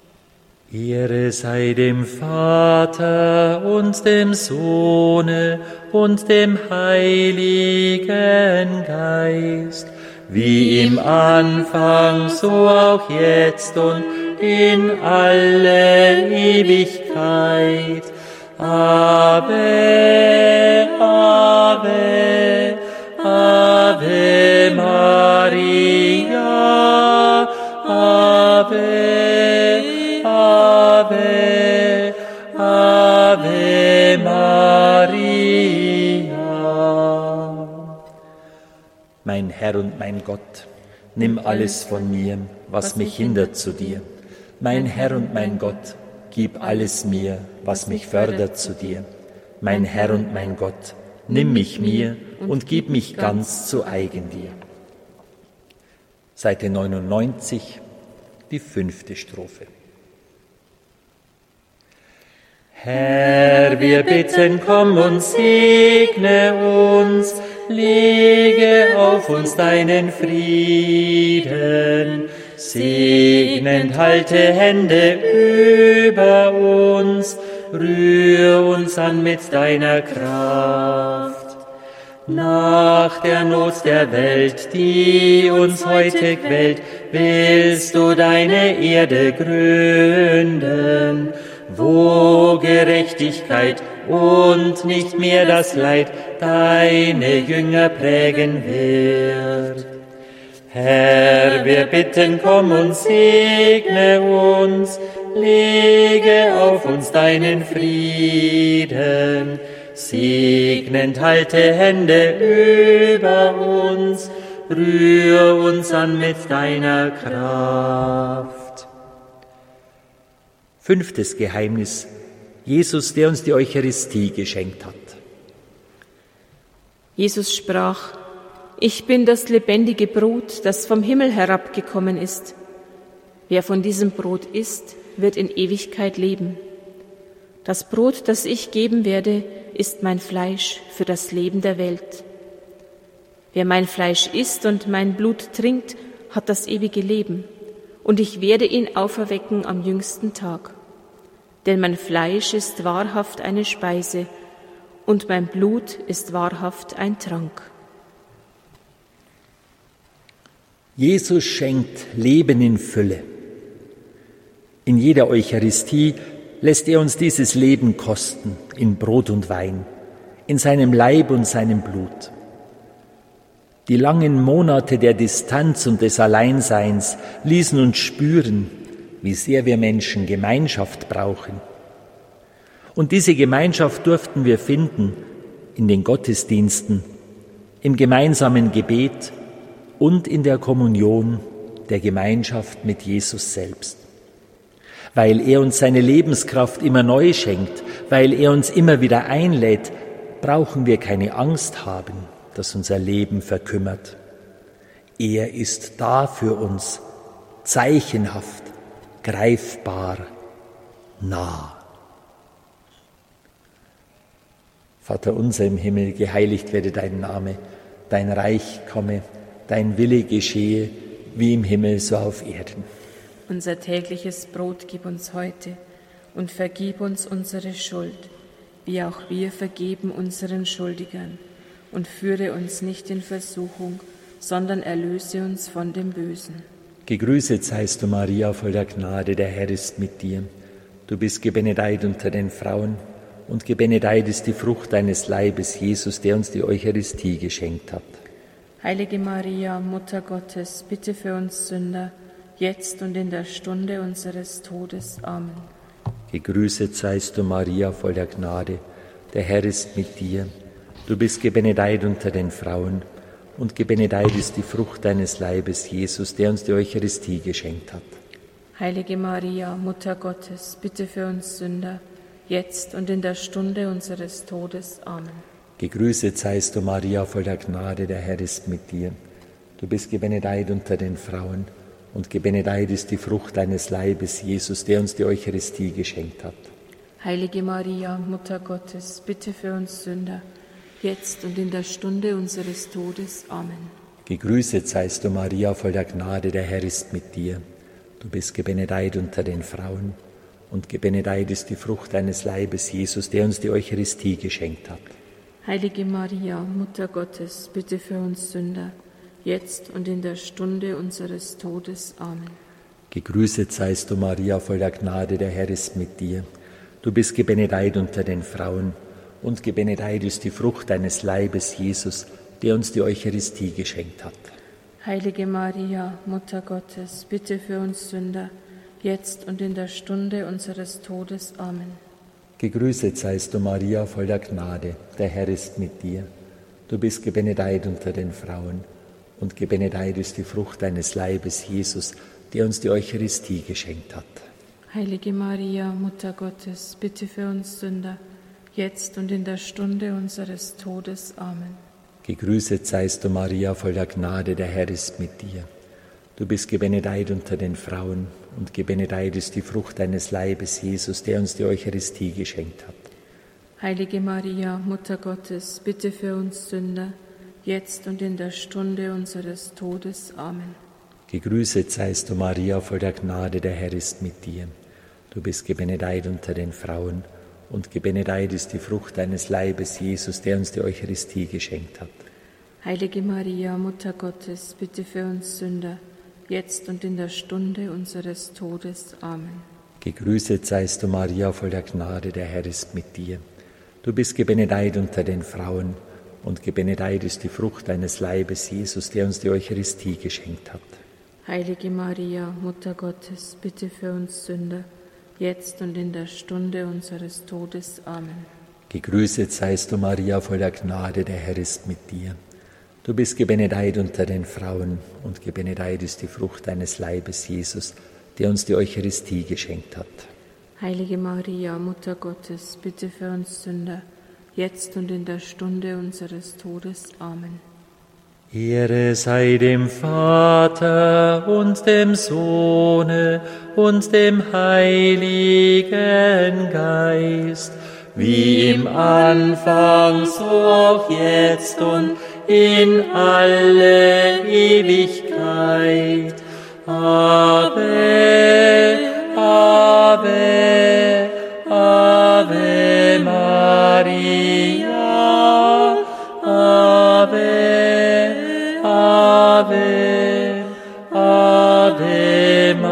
Ehre sei dem Vater und dem Sohne und dem Heiligen Geist, wie im Anfang, so auch jetzt und in alle Ewigkeit. Ave, Ave, Ave Maria, Ave, Ave, Ave Maria. Mein Herr und mein Gott, nimm alles von mir, was mich hindert zu dir. Mein Herr und mein Gott, gib alles mir, was mich fördert zu dir. Mein Herr und mein Gott, nimm mich mir und gib mich ganz zu eigen dir. Seite neunundneunzig, die fünfte Strophe. Herr, wir bitten, komm und segne uns, lege auf uns deinen Frieden. Segnend halte Hände über uns, rühr uns an mit deiner Kraft. Nach der Not der Welt, die uns heute quält, willst du deine Erde gründen, wo Gerechtigkeit und nicht mehr das Leid deine Jünger prägen wird. Herr, wir bitten, komm und segne uns, lege auf uns deinen Frieden, segnend halte Hände über uns, rühr uns an mit deiner Kraft. Fünftes Geheimnis, Jesus, der uns die Eucharistie geschenkt hat. Jesus sprach: Ich bin das lebendige Brot, das vom Himmel herabgekommen ist. Wer von diesem Brot isst, wird in Ewigkeit leben. Das Brot, das ich geben werde, ist mein Fleisch für das Leben der Welt. Wer mein Fleisch isst und mein Blut trinkt, hat das ewige Leben, und ich werde ihn auferwecken am jüngsten Tag. Denn mein Fleisch ist wahrhaft eine Speise, und mein Blut ist wahrhaft ein Trank. Jesus schenkt Leben in Fülle. In jeder Eucharistie lässt er uns dieses Leben kosten, in Brot und Wein, in seinem Leib und seinem Blut. Die langen Monate der Distanz und des Alleinseins ließen uns spüren, wie sehr wir Menschen Gemeinschaft brauchen. Und diese Gemeinschaft durften wir finden in den Gottesdiensten, im gemeinsamen Gebet und in der Kommunion, der Gemeinschaft mit Jesus selbst. Weil er uns seine Lebenskraft immer neu schenkt, weil er uns immer wieder einlädt, brauchen wir keine Angst haben, dass unser Leben verkümmert. Er ist da für uns, zeichenhaft, greifbar, nah. Vater unser im Himmel, geheiligt werde dein Name, dein Reich komme, dein Wille geschehe, wie im Himmel so auf Erden. Unser tägliches Brot gib uns heute und vergib uns unsere Schuld, wie auch wir vergeben unseren Schuldigern. Und führe uns nicht in Versuchung, sondern erlöse uns von dem Bösen. Gegrüßet seist du, Maria, voll der Gnade, der Herr ist mit dir. Du bist gebenedeit unter den Frauen, und gebenedeit ist die Frucht deines Leibes, Jesus, der uns die Eucharistie geschenkt hat. Heilige Maria, Mutter Gottes, bitte für uns Sünder, jetzt und in der Stunde unseres Todes. Amen. Gegrüßet seist du, Maria, voll der Gnade, der Herr ist mit dir. Du bist gebenedeit unter den Frauen, und gebenedeit ist die Frucht deines Leibes, Jesus, der uns die Eucharistie geschenkt hat. Heilige Maria, Mutter Gottes, bitte für uns Sünder, jetzt und in der Stunde unseres Todes. Amen. Gegrüßet seist du, Maria, voll der Gnade, der Herr ist mit dir. Du bist gebenedeit unter den Frauen, und gebenedeit ist die Frucht deines Leibes, Jesus, der uns die Eucharistie geschenkt hat. Heilige Maria, Mutter Gottes, bitte für uns Sünder, jetzt und in der Stunde unseres Todes. Amen. Gegrüßet seist du, Maria, voll der Gnade, der Herr ist mit dir. Du bist gebenedeit unter den Frauen, und gebenedeit ist die Frucht deines Leibes, Jesus, der uns die Eucharistie geschenkt hat. Heilige Maria, Mutter Gottes, bitte für uns Sünder, jetzt und in der Stunde unseres Todes. Amen. Gegrüßet seist du, Maria, voll der Gnade, der Herr ist mit dir. Du bist gebenedeit unter den Frauen, und gebenedeit ist die Frucht deines Leibes, Jesus, der uns die Eucharistie geschenkt hat. Heilige Maria, Mutter Gottes, bitte für uns Sünder, jetzt und in der Stunde unseres Todes. Amen. Gegrüßet seist du, Maria, voll der Gnade, der Herr ist mit dir. Du bist gebenedeit unter den Frauen, und gebenedeit ist die Frucht deines Leibes, Jesus, der uns die Eucharistie geschenkt hat. Heilige Maria, Mutter Gottes, bitte für uns Sünder, jetzt und in der Stunde unseres Todes. Amen. Gegrüßet seist du, Maria, voll der Gnade, der Herr ist mit dir. Du bist gebenedeit unter den Frauen, und gebenedeit ist die Frucht deines Leibes, Jesus, der uns die Eucharistie geschenkt hat. Heilige Maria, Mutter Gottes, bitte für uns Sünder, jetzt und in der Stunde unseres Todes. Amen. Gegrüßet seist du, Maria, voll der Gnade, der Herr ist mit dir. Du bist gebenedeit unter den Frauen, und gebenedeit ist die Frucht deines Leibes, Jesus, der uns die Eucharistie geschenkt hat. Heilige Maria, Mutter Gottes, bitte für uns Sünder, jetzt und in der Stunde unseres Todes. Amen. Gegrüßet seist du, Maria, voll der Gnade, der Herr ist mit dir. Du bist gebenedeit unter den Frauen, und gebenedeit ist die Frucht deines Leibes, Jesus, der uns die Eucharistie geschenkt hat. Heilige Maria, Mutter Gottes, bitte für uns Sünder, jetzt und in der Stunde unseres Todes. Amen. Gegrüßet seist du, Maria, voll der Gnade, der Herr ist mit dir. Du bist gebenedeit unter den Frauen, und gebenedeit ist die Frucht deines Leibes, Jesus, der uns die Eucharistie geschenkt hat. Heilige Maria, Mutter Gottes, bitte für uns Sünder, jetzt und in der Stunde unseres Todes. Amen. Ehre sei dem Vater und dem Sohne und dem Heiligen Geist, wie im Anfang, so auch jetzt und in alle Ewigkeit. Ave, Ave, Ave Maria, Ave, Ave, Ave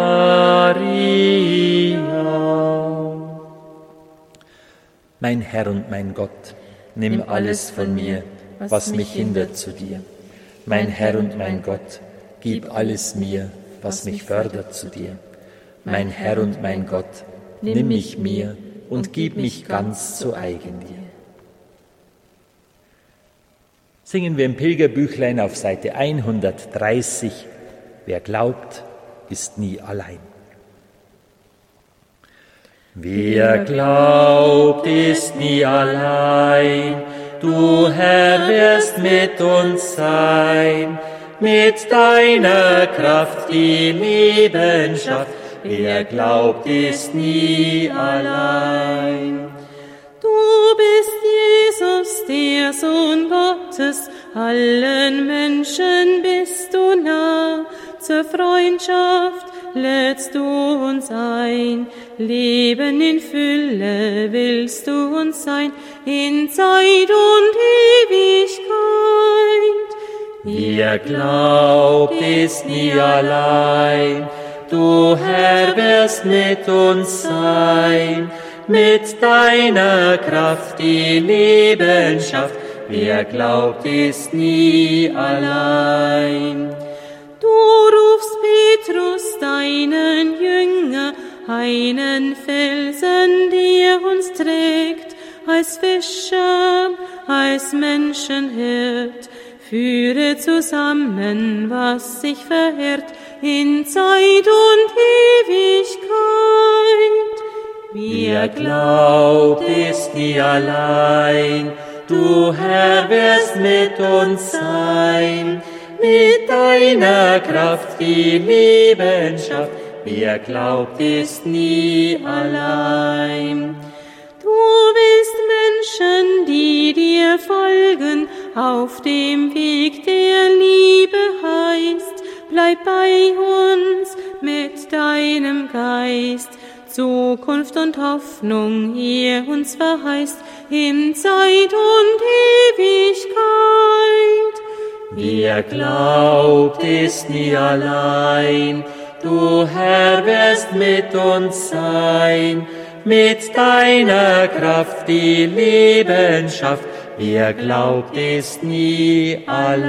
Maria. Mein Herr und mein Gott, nimm, nimm alles von mir, was, was mich hindert zu dir. Mein Herr und mein Gott, gib alles mir, was mich fördert zu dir. Mein Herr und mein Gott, nimm mich mir und gib mich ganz zu eigen dir. Singen wir im Pilgerbüchlein auf Seite hundertdreißig, wer glaubt, ist nie allein. Wer glaubt, ist nie allein, du Herr wirst mit uns sein, mit deiner Kraft die Leben schafft. Wer glaubt, ist nie allein. Du bist Jesus, der Sohn Gottes, allen Menschen bist du nah. Zur Freundschaft lädst du uns ein, Leben in Fülle willst du uns sein, in Zeit und Ewigkeit. Wer glaubt, ist nie allein, du Herr wirst mit uns sein, mit deiner Kraft die Leben schafft. Wer glaubt, ist nie allein. Du rufst Petrus, deinen Jünger, einen Felsen, der uns trägt, als Fischer, als Menschenhirt. Führe zusammen, was sich verheert, in Zeit und Ewigkeit. Wer glaubt, ist nie allein, du Herr wirst mit uns sein, mit deiner Kraft die Leben schafft. Wer glaubt, ist nie allein. Du willst Menschen, die dir folgen, auf dem Weg der Liebe heißt. Bleib bei uns mit deinem Geist, Zukunft und Hoffnung ihr uns verheißt, in Zeit und Ewigkeit. Wer glaubt, ist nie allein, du Herr wirst mit uns sein, mit deiner Kraft die Leben schafft. Wer glaubt, ist nie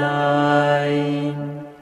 allein.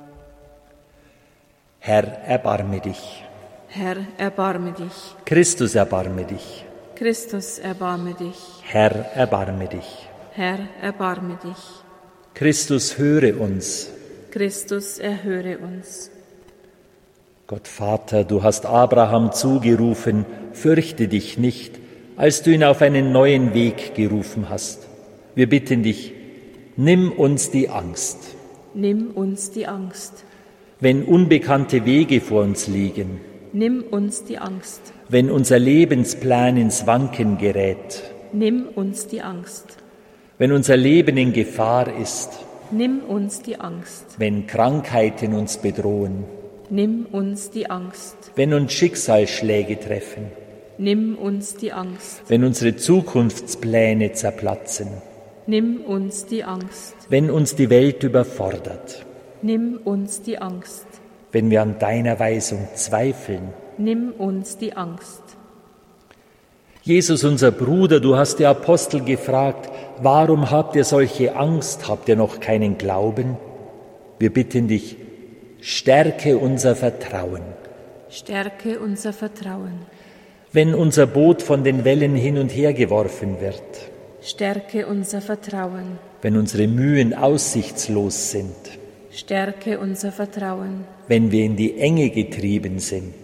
Herr, erbarme dich. Herr, erbarme dich. Christus, erbarme dich. Christus, erbarme dich. Herr, erbarme dich. Herr, erbarme dich. Christus, höre uns. Christus, erhöre uns. Gott Vater, du hast Abraham zugerufen, fürchte dich nicht, als du ihn auf einen neuen Weg gerufen hast. Wir bitten dich, nimm uns die Angst. Nimm uns die Angst. Wenn unbekannte Wege vor uns liegen. Nimm uns die Angst. Wenn unser Lebensplan ins Wanken gerät. Nimm uns die Angst. Wenn unser Leben in Gefahr ist. Nimm uns die Angst. Wenn Krankheiten uns bedrohen. Nimm uns die Angst. Wenn uns Schicksalsschläge treffen. Nimm uns die Angst. Wenn unsere Zukunftspläne zerplatzen. Nimm uns die Angst. Wenn uns die Welt überfordert. Nimm uns die Angst. Wenn wir an deiner Weisung zweifeln. Nimm uns die Angst. Jesus, unser Bruder, du hast die Apostel gefragt, warum habt ihr solche Angst? Habt ihr noch keinen Glauben? Wir bitten dich, stärke unser Vertrauen. Stärke unser Vertrauen. Wenn unser Boot von den Wellen hin und her geworfen wird. Stärke unser Vertrauen. Wenn unsere Mühen aussichtslos sind. Stärke unser Vertrauen. Wenn wir in die Enge getrieben sind.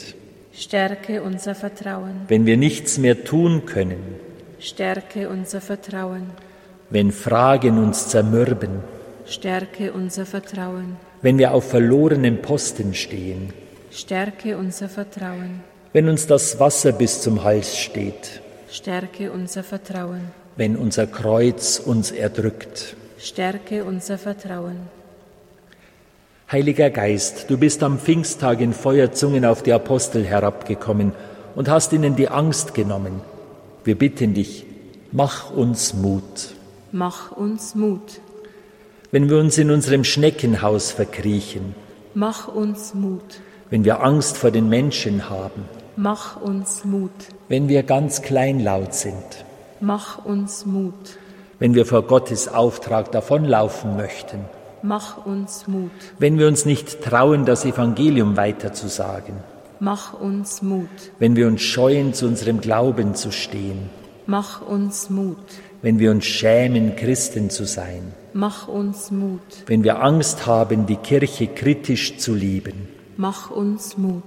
Stärke unser Vertrauen. Wenn wir nichts mehr tun können, Stärke unser Vertrauen. wenn Fragen uns zermürben, Stärke unser Vertrauen. wenn wir auf verlorenem Posten stehen, Stärke unser Vertrauen. wenn uns das Wasser bis zum Hals steht, Stärke unser Vertrauen. wenn unser Kreuz uns erdrückt. Stärke unser Vertrauen. Heiliger Geist, du bist am Pfingsttag in Feuerzungen auf die Apostel herabgekommen und hast ihnen die Angst genommen. Wir bitten dich, mach uns Mut. Mach uns Mut. Wenn wir uns in unserem Schneckenhaus verkriechen, Mach uns Mut. wenn wir Angst vor den Menschen haben, Mach uns Mut. wenn wir ganz kleinlaut sind, Mach uns Mut. wenn wir vor Gottes Auftrag davonlaufen möchten, Mach uns Mut. wenn wir uns nicht trauen, das Evangelium weiterzusagen, Mach uns Mut. wenn wir uns scheuen, zu unserem Glauben zu stehen, Mach uns Mut. wenn wir uns schämen, Christen zu sein, Mach uns Mut. wenn wir Angst haben, die Kirche kritisch zu lieben. Mach uns Mut.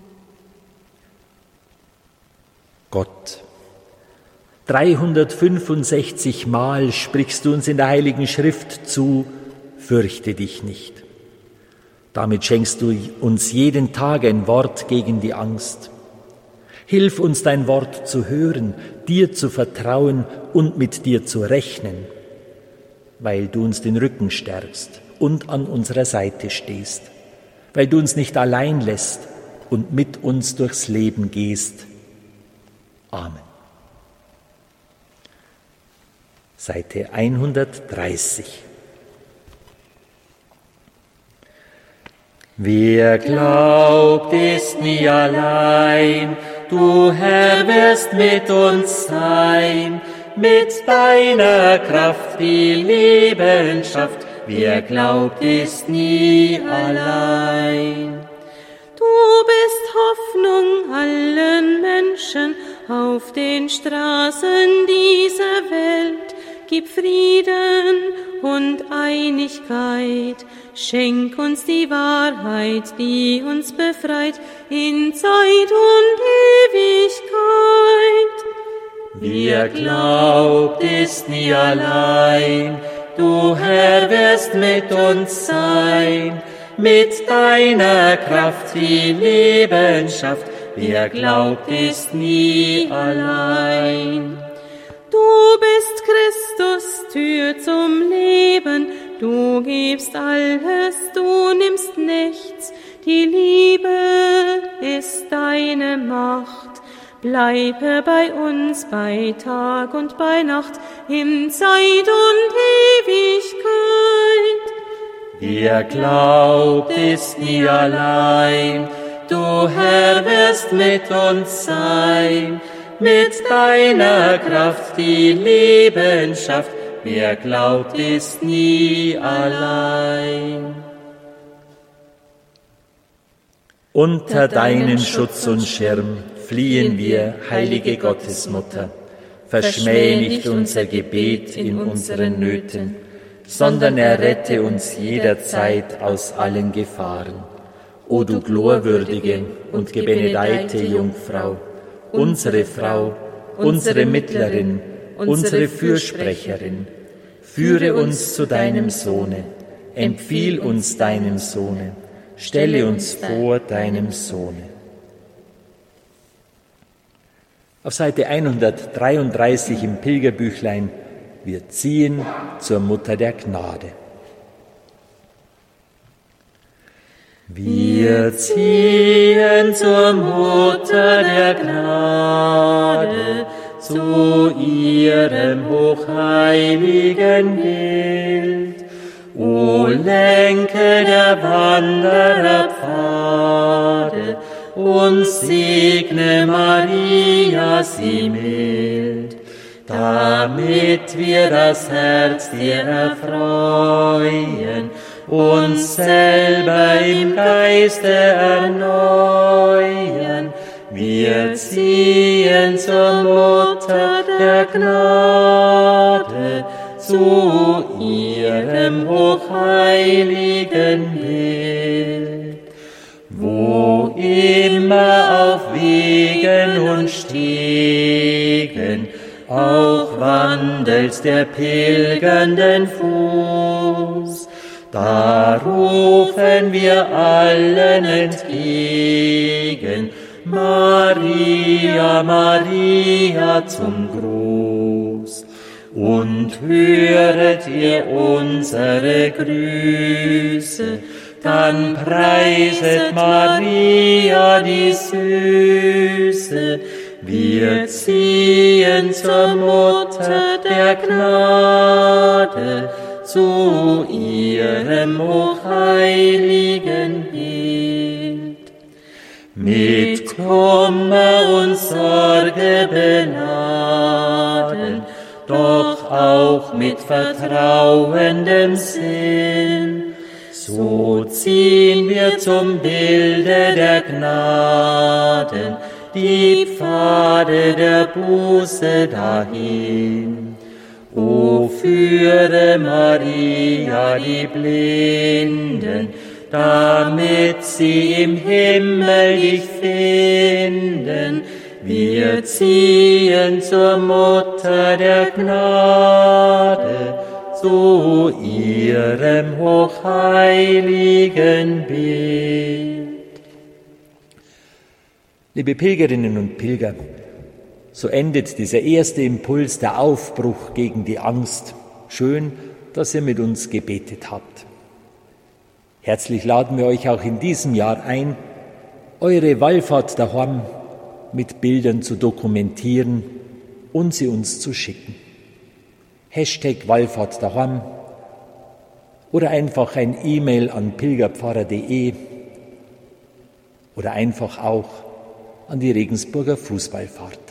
Gott, dreihundertfünfundsechzig Mal sprichst du uns in der Heiligen Schrift zu, fürchte dich nicht. Damit schenkst du uns jeden Tag ein Wort gegen die Angst. Hilf uns, dein Wort zu hören, dir zu vertrauen und mit dir zu rechnen, weil du uns den Rücken stärkst und an unserer Seite stehst, weil du uns nicht allein lässt und mit uns durchs Leben gehst. Amen. Seite hundertdreißig. Wer glaubt, ist nie allein, du Herr wirst mit uns sein, mit deiner Kraft die Leben schafft. Wer glaubt, ist nie allein. Du bist Hoffnung allen Menschen auf den Straßen dieser Welt. Gib Frieden und Einigkeit. Schenk uns die Wahrheit, die uns befreit in Zeit und Ewigkeit. Wer glaubt, ist nie allein, du Herr wirst mit uns sein, mit deiner Kraft die Leben schafft. Wer glaubt, ist nie allein. Du bist Christus, Tür zum Leben, du gibst alles, du nimmst nichts, die Liebe ist deine Macht. Bleibe bei uns bei Tag und bei Nacht, in Zeit und Ewigkeit. Wer glaubt, ist nie allein, du Herr wirst mit uns sein, mit deiner Kraft die Leben schafft. Wer glaubt, ist nie allein. Unter deinen Schutz und Schirm fliehen wir, heilige Gottesmutter. Verschmähe nicht unser Gebet in unseren Nöten, sondern errette uns jederzeit aus allen Gefahren. O du glorwürdige und gebenedeite Jungfrau, unsere Frau, unsere Mittlerin, unsere Fürsprecherin, führe uns zu deinem Sohne, empfiehl uns deinem Sohne, stelle uns vor deinem Sohne. Auf Seite hundertdreiunddreißig im Pilgerbüchlein: Wir ziehen zur Mutter der Gnade. Wir ziehen zur Mutter der Gnade, zu ihrem hochheiligen Bild. O lenke der Wanderer Pfade und segne Maria sie mild, damit wir das Herz dir erfreuen, uns selber im Geiste erneuern. Wir ziehen zur Mutter der Gnade, zu ihrem hochheiligen Bild. Wo immer auf Wegen und Stegen, auch wandelt der pilgernden Fuß. Da rufen wir allen entgegen, Maria, Maria zum Gruß. Und höret ihr unsere Grüße, dann preiset Maria die Süße. Wir ziehen zur Mutter der Gnade, zu ihrem hochheiligen Bild. Mit Kummer und Sorge beladen, doch auch mit vertrauendem Sinn, so ziehen wir zum Bilde der Gnaden, die Pfade der Buße dahin. O führe Maria die Blinden, damit sie im Himmel dich finden. Wir ziehen zur Mutter der Gnade, zu ihrem hochheiligen Bild. Liebe Pilgerinnen und Pilger, so endet dieser erste Impuls, der Aufbruch gegen die Angst. Schön, dass ihr mit uns gebetet habt. Herzlich laden wir euch auch in diesem Jahr ein, eure Wallfahrt daheim mit Bildern zu dokumentieren und sie uns zu schicken. Hashtag Wallfahrt daheim oder einfach ein E-Mail an pilgerpfarrer punkt de oder einfach auch an die Regensburger Fußballfahrt.